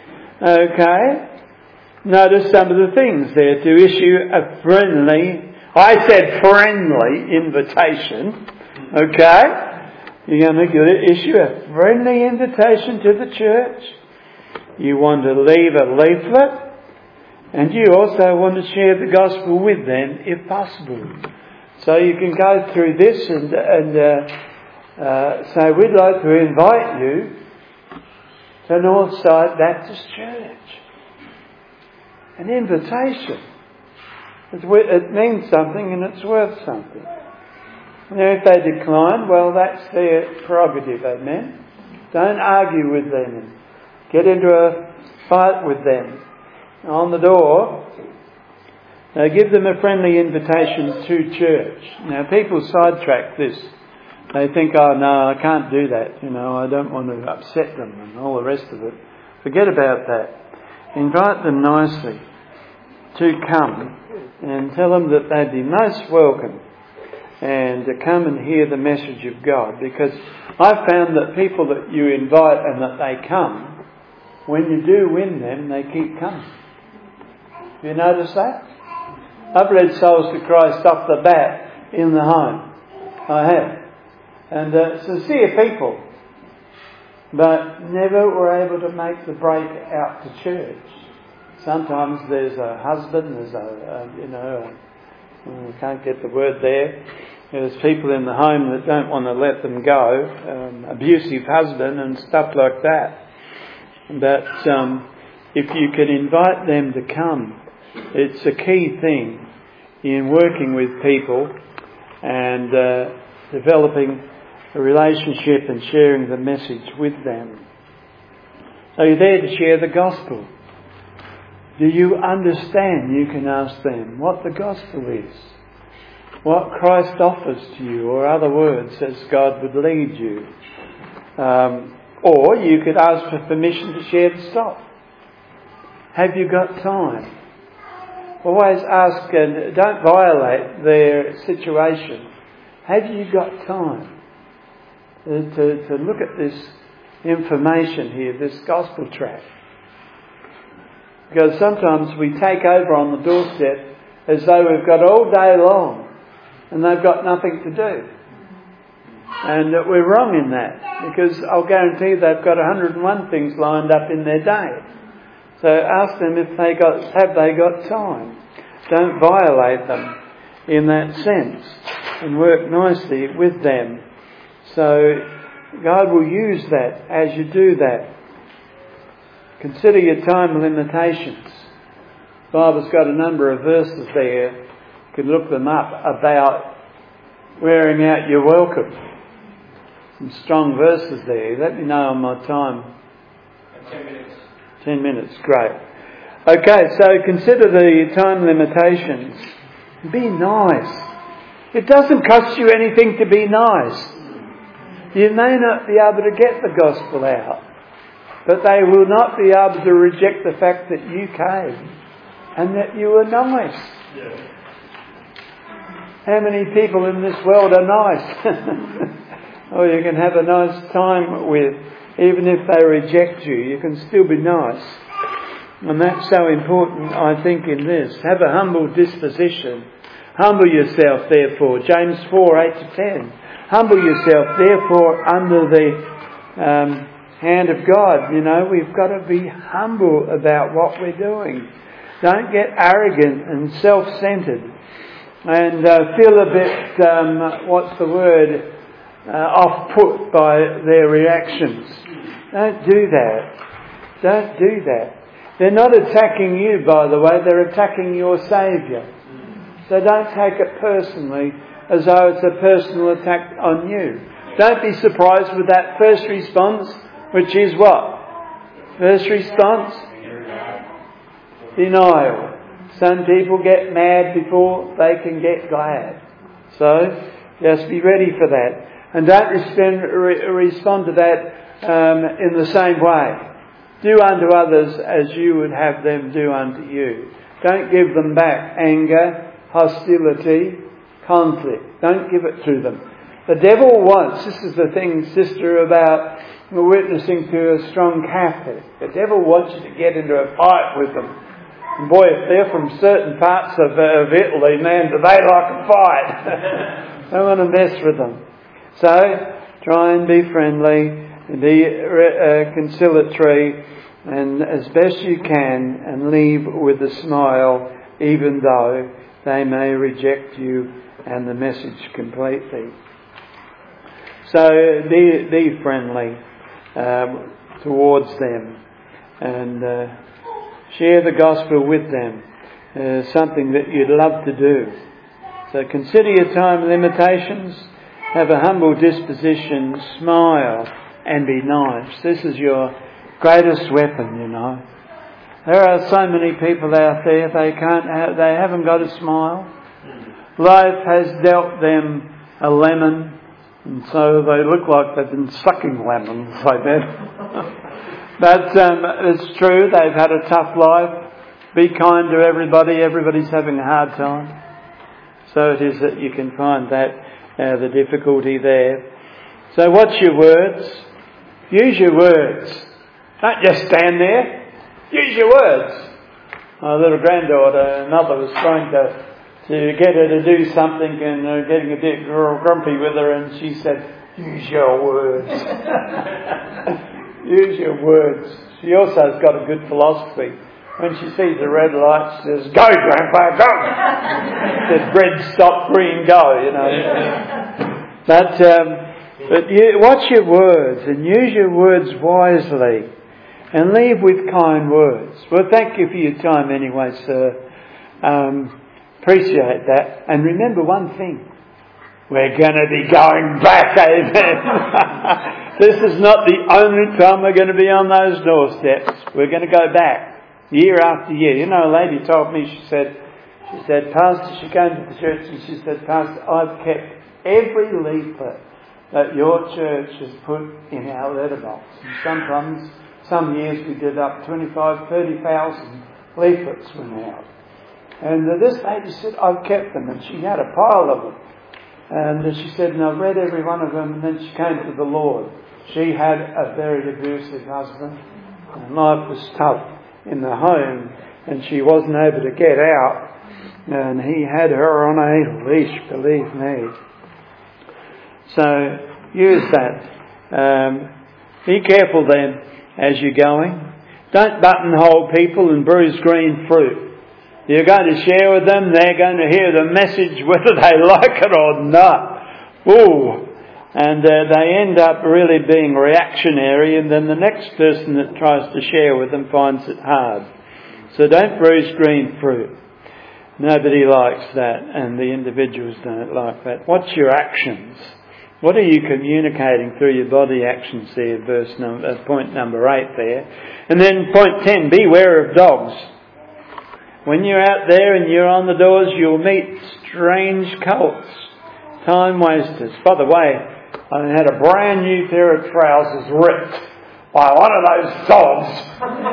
Okay. Notice some of the things there. To issue a friendly, I said friendly invitation. Okay. You're going to issue a friendly invitation to the church. You want to leave a leaflet. And you also want to share the gospel with them if possible. So you can go through this and, and uh, uh, say, we'd like to invite you to Northside Baptist Church. An invitation. It's, it means something and it's worth something. Now if they decline, well that's their prerogative, amen? Don't argue with them and get into a fight with them. On the door, uh, give them a friendly invitation to church. Now people sidetrack this. They think, oh no, I can't do that. You know, I don't want to upset them and all the rest of it. Forget about that. Invite them nicely to come and tell them that they'd be most welcome and to come and hear the message of God. Because I've found that people that you invite and that they come, when you do win them, they keep coming. Have you noticed that? I've led souls to Christ off the bat in the home. I have. And uh, sincere people. But never were able to make the break out to church. Sometimes there's a husband, there's a, a you know, a, I can't get the word there. There's people in the home that don't want to let them go. Um, abusive husband and stuff like that. But um, if you can invite them to come, it's a key thing in working with people and uh, developing a relationship and sharing the message with them. So you're there to share the gospel. Do you understand? You can ask them what the gospel is, what Christ offers to you, or other words as God would lead you. Um, or you could ask for permission to share the stuff. Have you got time? Always ask, and don't violate their situation. Have you got time to, to, to look at this information here, this gospel tract? Because sometimes we take over on the doorstep as though we've got all day long and they've got nothing to do. And we're wrong in that, because I'll guarantee they've got one hundred and one things lined up in their day. So ask them if they got, have they got time. Don't violate them in that sense and work nicely with them. So God will use that as you do that. Consider your time limitations. The Bible's got a number of verses there. You can look them up about wearing out your welcome. Some strong verses there. Let me know on my time. Ten minutes. Ten minutes, great. Okay, so consider the time limitations. Be nice. It doesn't cost you anything to be nice. You may not be able to get the gospel out, but they will not be able to reject the fact that you came and that you were nice. Yeah. How many people in this world are nice? Or you can have a nice time with, even if they reject you, you can still be nice. And that's so important, I think, in this. Have a humble disposition. Humble yourself, therefore. James four, eight to ten. Humble yourself, therefore, under the um, hand of God. You know, we've got to be humble about what we're doing. Don't get arrogant and self-centered and uh, feel a bit, um, what's the word, uh, off-put by their reactions. Don't do that. Don't do that. They're not attacking you, by the way. They're attacking your Saviour. So don't take it personally as though it's a personal attack on you. Don't be surprised with that first response, which is what? First response? Denial. Some people get mad before they can get glad. So just be ready for that. And don't respond, re- respond to that um, in the same way. Do unto others as you would have them do unto you. Don't give them back anger, hostility, conflict. Don't give it to them. The devil wants, this is the thing, sister, about witnessing to a strong Catholic. The devil wants you to get into a fight with them. And boy, if they're from certain parts of, uh, of Italy, man, do they like a fight. Don't want to mess with them. So, try and be friendly, be uh, conciliatory, and as best you can, and leave with a smile, even though they may reject you and the message completely. So be, be friendly um, towards them, and uh, share the gospel with them. Uh, something that you'd love to do. So consider your time limitations. Have a humble disposition. Smile and be nice. This is your greatest weapon, you know. There are so many people out there, they can't have, they haven't got a smile. Life has dealt them a lemon, and so they look like they've been sucking lemons, I bet. But um, it's true, they've had a tough life. Be kind to everybody, everybody's having a hard time. So it is that you can find that, uh, the difficulty there. So watch your words. Use your words. Don't just stand there. Use your words. My little granddaughter, mother was trying to to get her to do something and uh, getting a bit grumpy with her, and she said, use your words. Use your words. She also has got a good philosophy. When she sees the red light, she says, go, Grandpa, go! Said, red, stop, green, go, you know. But, um, but you, watch your words and use your words wisely and leave with kind words. Well, thank you for your time anyway, sir. Um, appreciate that. And remember one thing. We're going to be going back, amen. This is not the only time we're going to be on those doorsteps. We're going to go back. Year after year. You know, a lady told me, she said, she said, Pastor, she came to the church and she said, Pastor, I've kept every leaflet that your church has put in our letterbox. And sometimes, some years we did up twenty-five, thirty thousand leaflets went out. And uh, this lady said, I've kept them. And she had a pile of them. And uh, she said, and I've read every one of them. And then she came to the Lord. She had a very abusive husband. And life was tough in the home, and she wasn't able to get out, and he had her on a leash, believe me. So use that. Um, be careful then as you're going. Don't buttonhole people and bruise green fruit. You're going to share with them, they're going to hear the message whether they like it or not. Ooh. And uh, they end up really being reactionary, and then the next person that tries to share with them finds it hard. So don't bruise green fruit. Nobody likes that, and the individuals don't like that. What's your actions? What are you communicating through your body actions there, verse number, uh, point number eight there. And then point ten, beware of dogs. When you're out there and you're on the doors, you'll meet strange cults, time wasters. By the way, I had a brand new pair of trousers ripped by one of those dogs.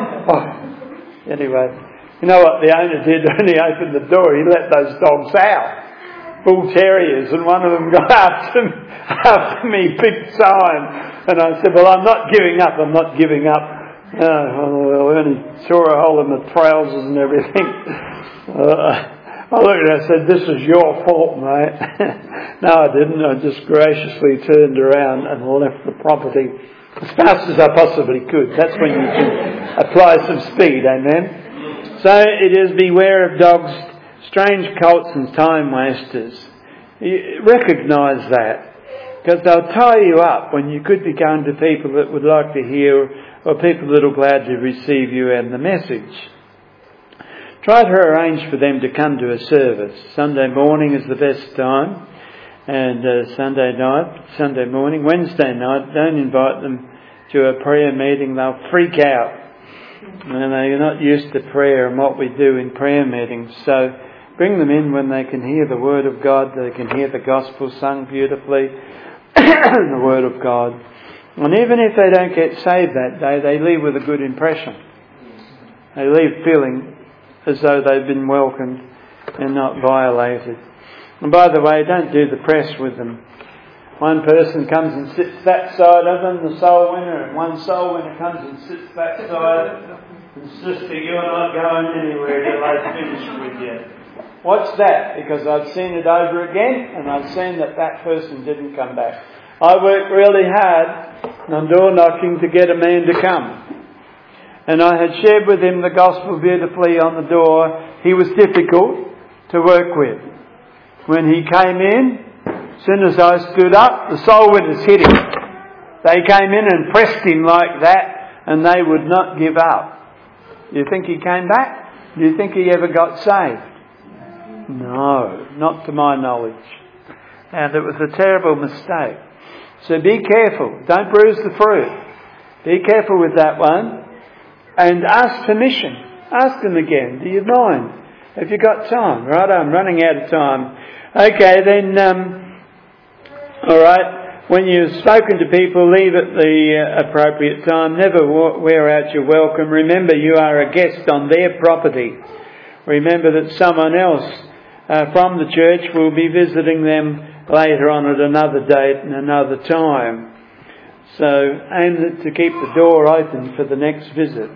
Oh, anyway, you know what the owner did when he opened the door? He let those dogs out. Bull terriers, and one of them got after me, after me big time. And I said, well, I'm not giving up, I'm not giving up. Oh, well, I only saw a hole in the trousers and everything. Uh, I looked at her and said, this is your fault, mate. No, I didn't. I just graciously turned around and left the property as fast as I possibly could. That's when you can apply some speed, amen? So it is, beware of dogs, strange cults and time wasters. You recognise that, because they'll tie you up when you could be going to people that would like to hear, or people that are glad to receive you and the message. Try to arrange for them to come to a service. Sunday morning is the best time, and uh, Sunday night, Sunday morning, Wednesday night, don't invite them to a prayer meeting. They'll freak out, and they're not used to prayer and what we do in prayer meetings. So bring them in when they can hear the Word of God, they can hear the Gospel sung beautifully, the Word of God, And even if they don't get saved that day, they leave with a good impression. They leave feeling as though they've been welcomed and not violated. And by the way, don't do the press with them. One person comes and sits that side of them, the soul winner, and one soul winner comes and sits that side. And sister, you're not going anywhere till I finish with you. What's that? Because I've seen it over again, and I've seen that that person didn't come back. I worked really hard on door knocking to get a man to come. And I had shared with him the gospel beautifully on the door. He was difficult to work with. When he came in, as soon as I stood up, the soul winners hit him. They came in and pressed him like that, and they would not give up. Do you think he came back? Do you think he ever got saved? No, not to my knowledge. And it was a terrible mistake. So be careful. Don't bruise the fruit. Be careful with that one. And ask permission. Ask them again. Do you mind? Have you got time? Right, I'm running out of time. Okay, then, um, all right. When you've spoken to people, leave at the uh, appropriate time. Never wear out your welcome. Remember, you are a guest on their property. Remember that someone else uh, from the church will be visiting them later on at another date and another time. So aim to keep the door open for the next visit.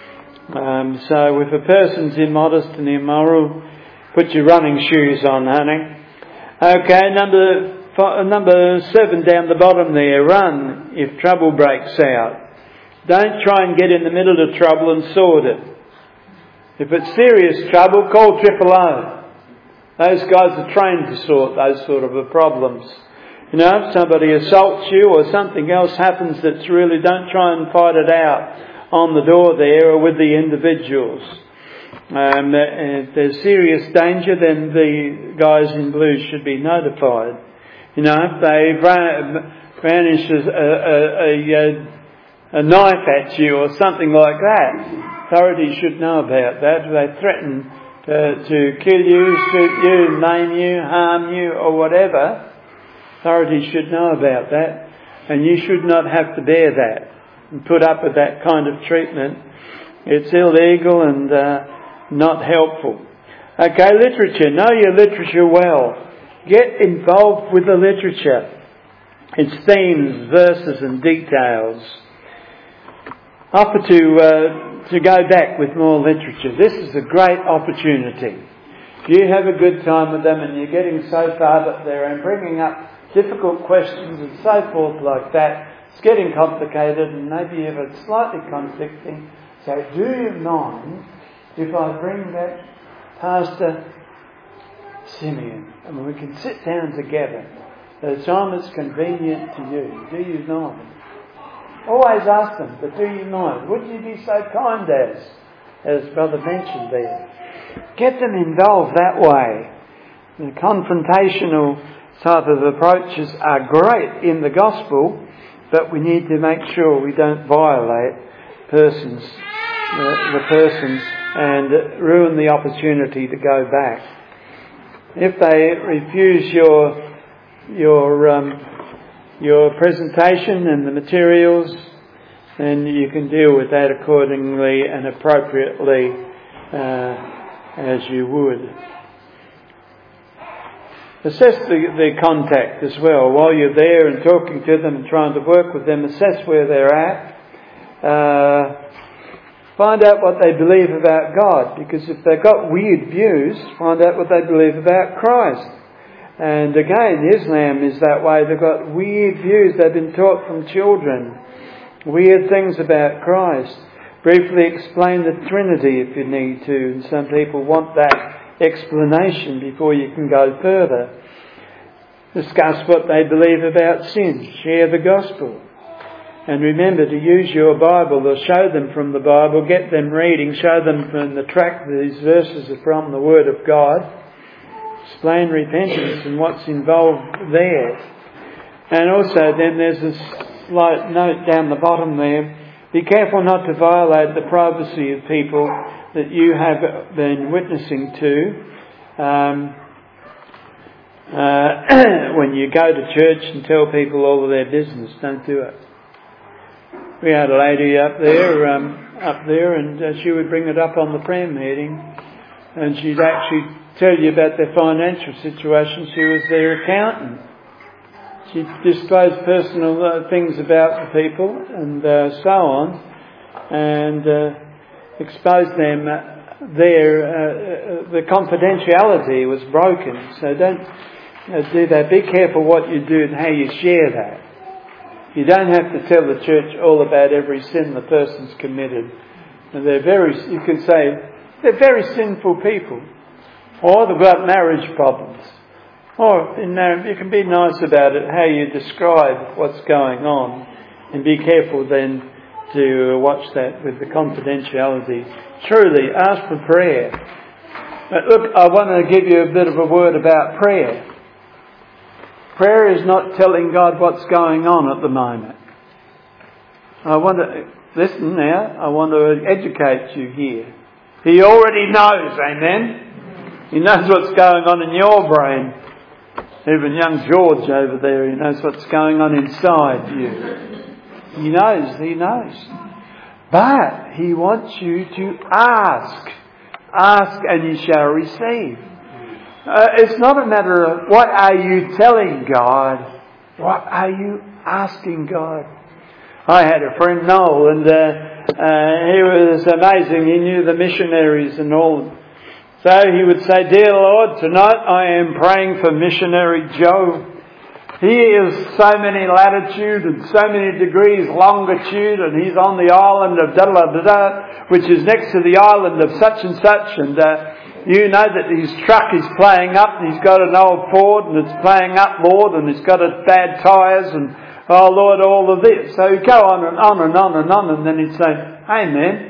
Um, so if a person's immodest and immoral, put your running shoes on, honey. Okay, number five, number seven down the bottom there. Run if trouble breaks out. Don't try and get in the middle of trouble and sort it. If it's serious trouble, call triple O. Those guys are trained to sort those sort of problems. You know, if somebody assaults you or something else happens that's really, don't try and fight it out on the door there or with the individuals. Um, if there's serious danger, then the guys in blue should be notified. You know, if they brandish a, a, a, a knife at you or something like that, authorities should know about that. If they threaten to, to kill you, shoot you, maim you, harm you or whatever, authorities should know about that. And you should not have to bear that and put up with that kind of treatment. It's illegal and uh, not helpful. Okay, literature. Know your literature well. Get involved with the literature. Its themes, verses and details. Offer to uh, to go back with more literature. This is a great opportunity. If you have a good time with them and you're getting so far up there and bringing up difficult questions and so forth like that, it's getting complicated and maybe even slightly conflicting. So do you mind if I bring back Pastor Simeon and we can sit down together at a time that's convenient to you? Do you mind? Always ask them, but do you mind? Would you be so kind as, as Brother mentioned there? Get them involved that way. The confrontational type of approaches are great in the gospel, but we need to make sure we don't violate persons, the, the person and ruin the opportunity to go back. If they refuse your your um, your presentation and the materials, then you can deal with that accordingly and appropriately uh, as you would. Assess the, the contact as well. While you're there and talking to them and trying to work with them, assess where they're at. Uh, find out what they believe about God. Because if they've got weird views, find out what they believe about Christ. And again, Islam is that way. They've got weird views. They've been taught from children. Weird things about Christ. Briefly explain the Trinity if you need to. And some people want that explanation before you can go further. Discuss what they believe about sin. Share the gospel. And remember to use your Bible or show them from the Bible. Get them reading. Show them from the tract these verses are from the Word of God. Explain repentance and what's involved there. And also then there's a slight note down the bottom there. Be careful not to violate the privacy of people that you have been witnessing to um, uh, when you go to church and tell people all of their business. Don't do it. we had a lady up there, um, up there, and uh, she would bring it up on the prayer meeting, and she'd actually tell you about their financial situation. She was their accountant. She disclosed personal uh, things about the people and uh, so on, and uh, exposed them. Uh, their uh, uh, the confidentiality was broken. So don't uh, do that. Be careful what you do and how you share that. You don't have to tell the church all about every sin the person's committed. And they're very, you can say, they're very sinful people. Or they've got marriage problems. Or in there, you can be nice about it, how you describe what's going on. And be careful then to watch that with the confidentiality. Truly, ask for prayer. But look, I want to give you a bit of a word about prayer. Prayer is not telling God what's going on at the moment. I want to, listen now, I want to educate you here. He already knows, amen? He knows what's going on in your brain. Even young George over there, he knows what's going on inside you. He knows, he knows. But he wants you to ask. Ask and you shall receive. Uh, it's not a matter of what are you telling God, what are you asking God. I had a friend, Noel, and uh, uh, he was amazing. He knew the missionaries and all. So he would say, "Dear Lord, tonight I am praying for missionary Joe. He is so many latitude and so many degrees longitude, and he's on the island of da da da da, which is next to the island of such and such, and uh, you know that his truck is playing up, and he's got an old Ford, and it's playing up, Lord, and it's got a bad tyres, and oh Lord, all of this." So he'd go on and on and on and on, and then he'd say, "Amen."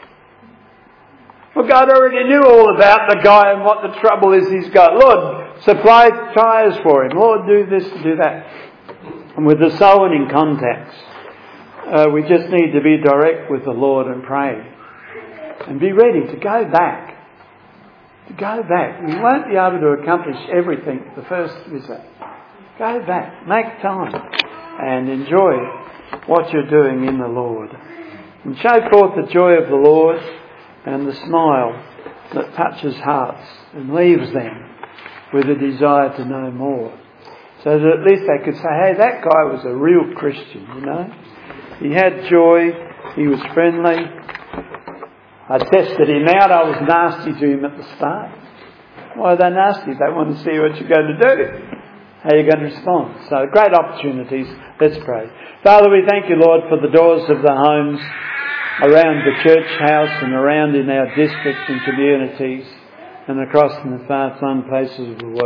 Well, God already knew all about the guy and what the trouble is he's got. Lord, supply tyres for him. Lord, do this, do that. And with the soul in context, uh, we just need to be direct with the Lord and pray. And be ready to go back. To go back. We won't be able to accomplish everything the first visit. Go back. Make time. And enjoy what you're doing in the Lord. And show forth the joy of the Lord and the smile that touches hearts and leaves them with a desire to know more. So that at least they could say, hey, that guy was a real Christian, you know. He had joy, he was friendly. I tested him out, I was nasty to him at the start. Why are they nasty? They want to see what you're going to do. How you're going to respond. So great opportunities. Let's pray. Father, we thank you, Lord, for the doors of the homes around the church house and around in our districts and communities and across in the far-flung places of the world.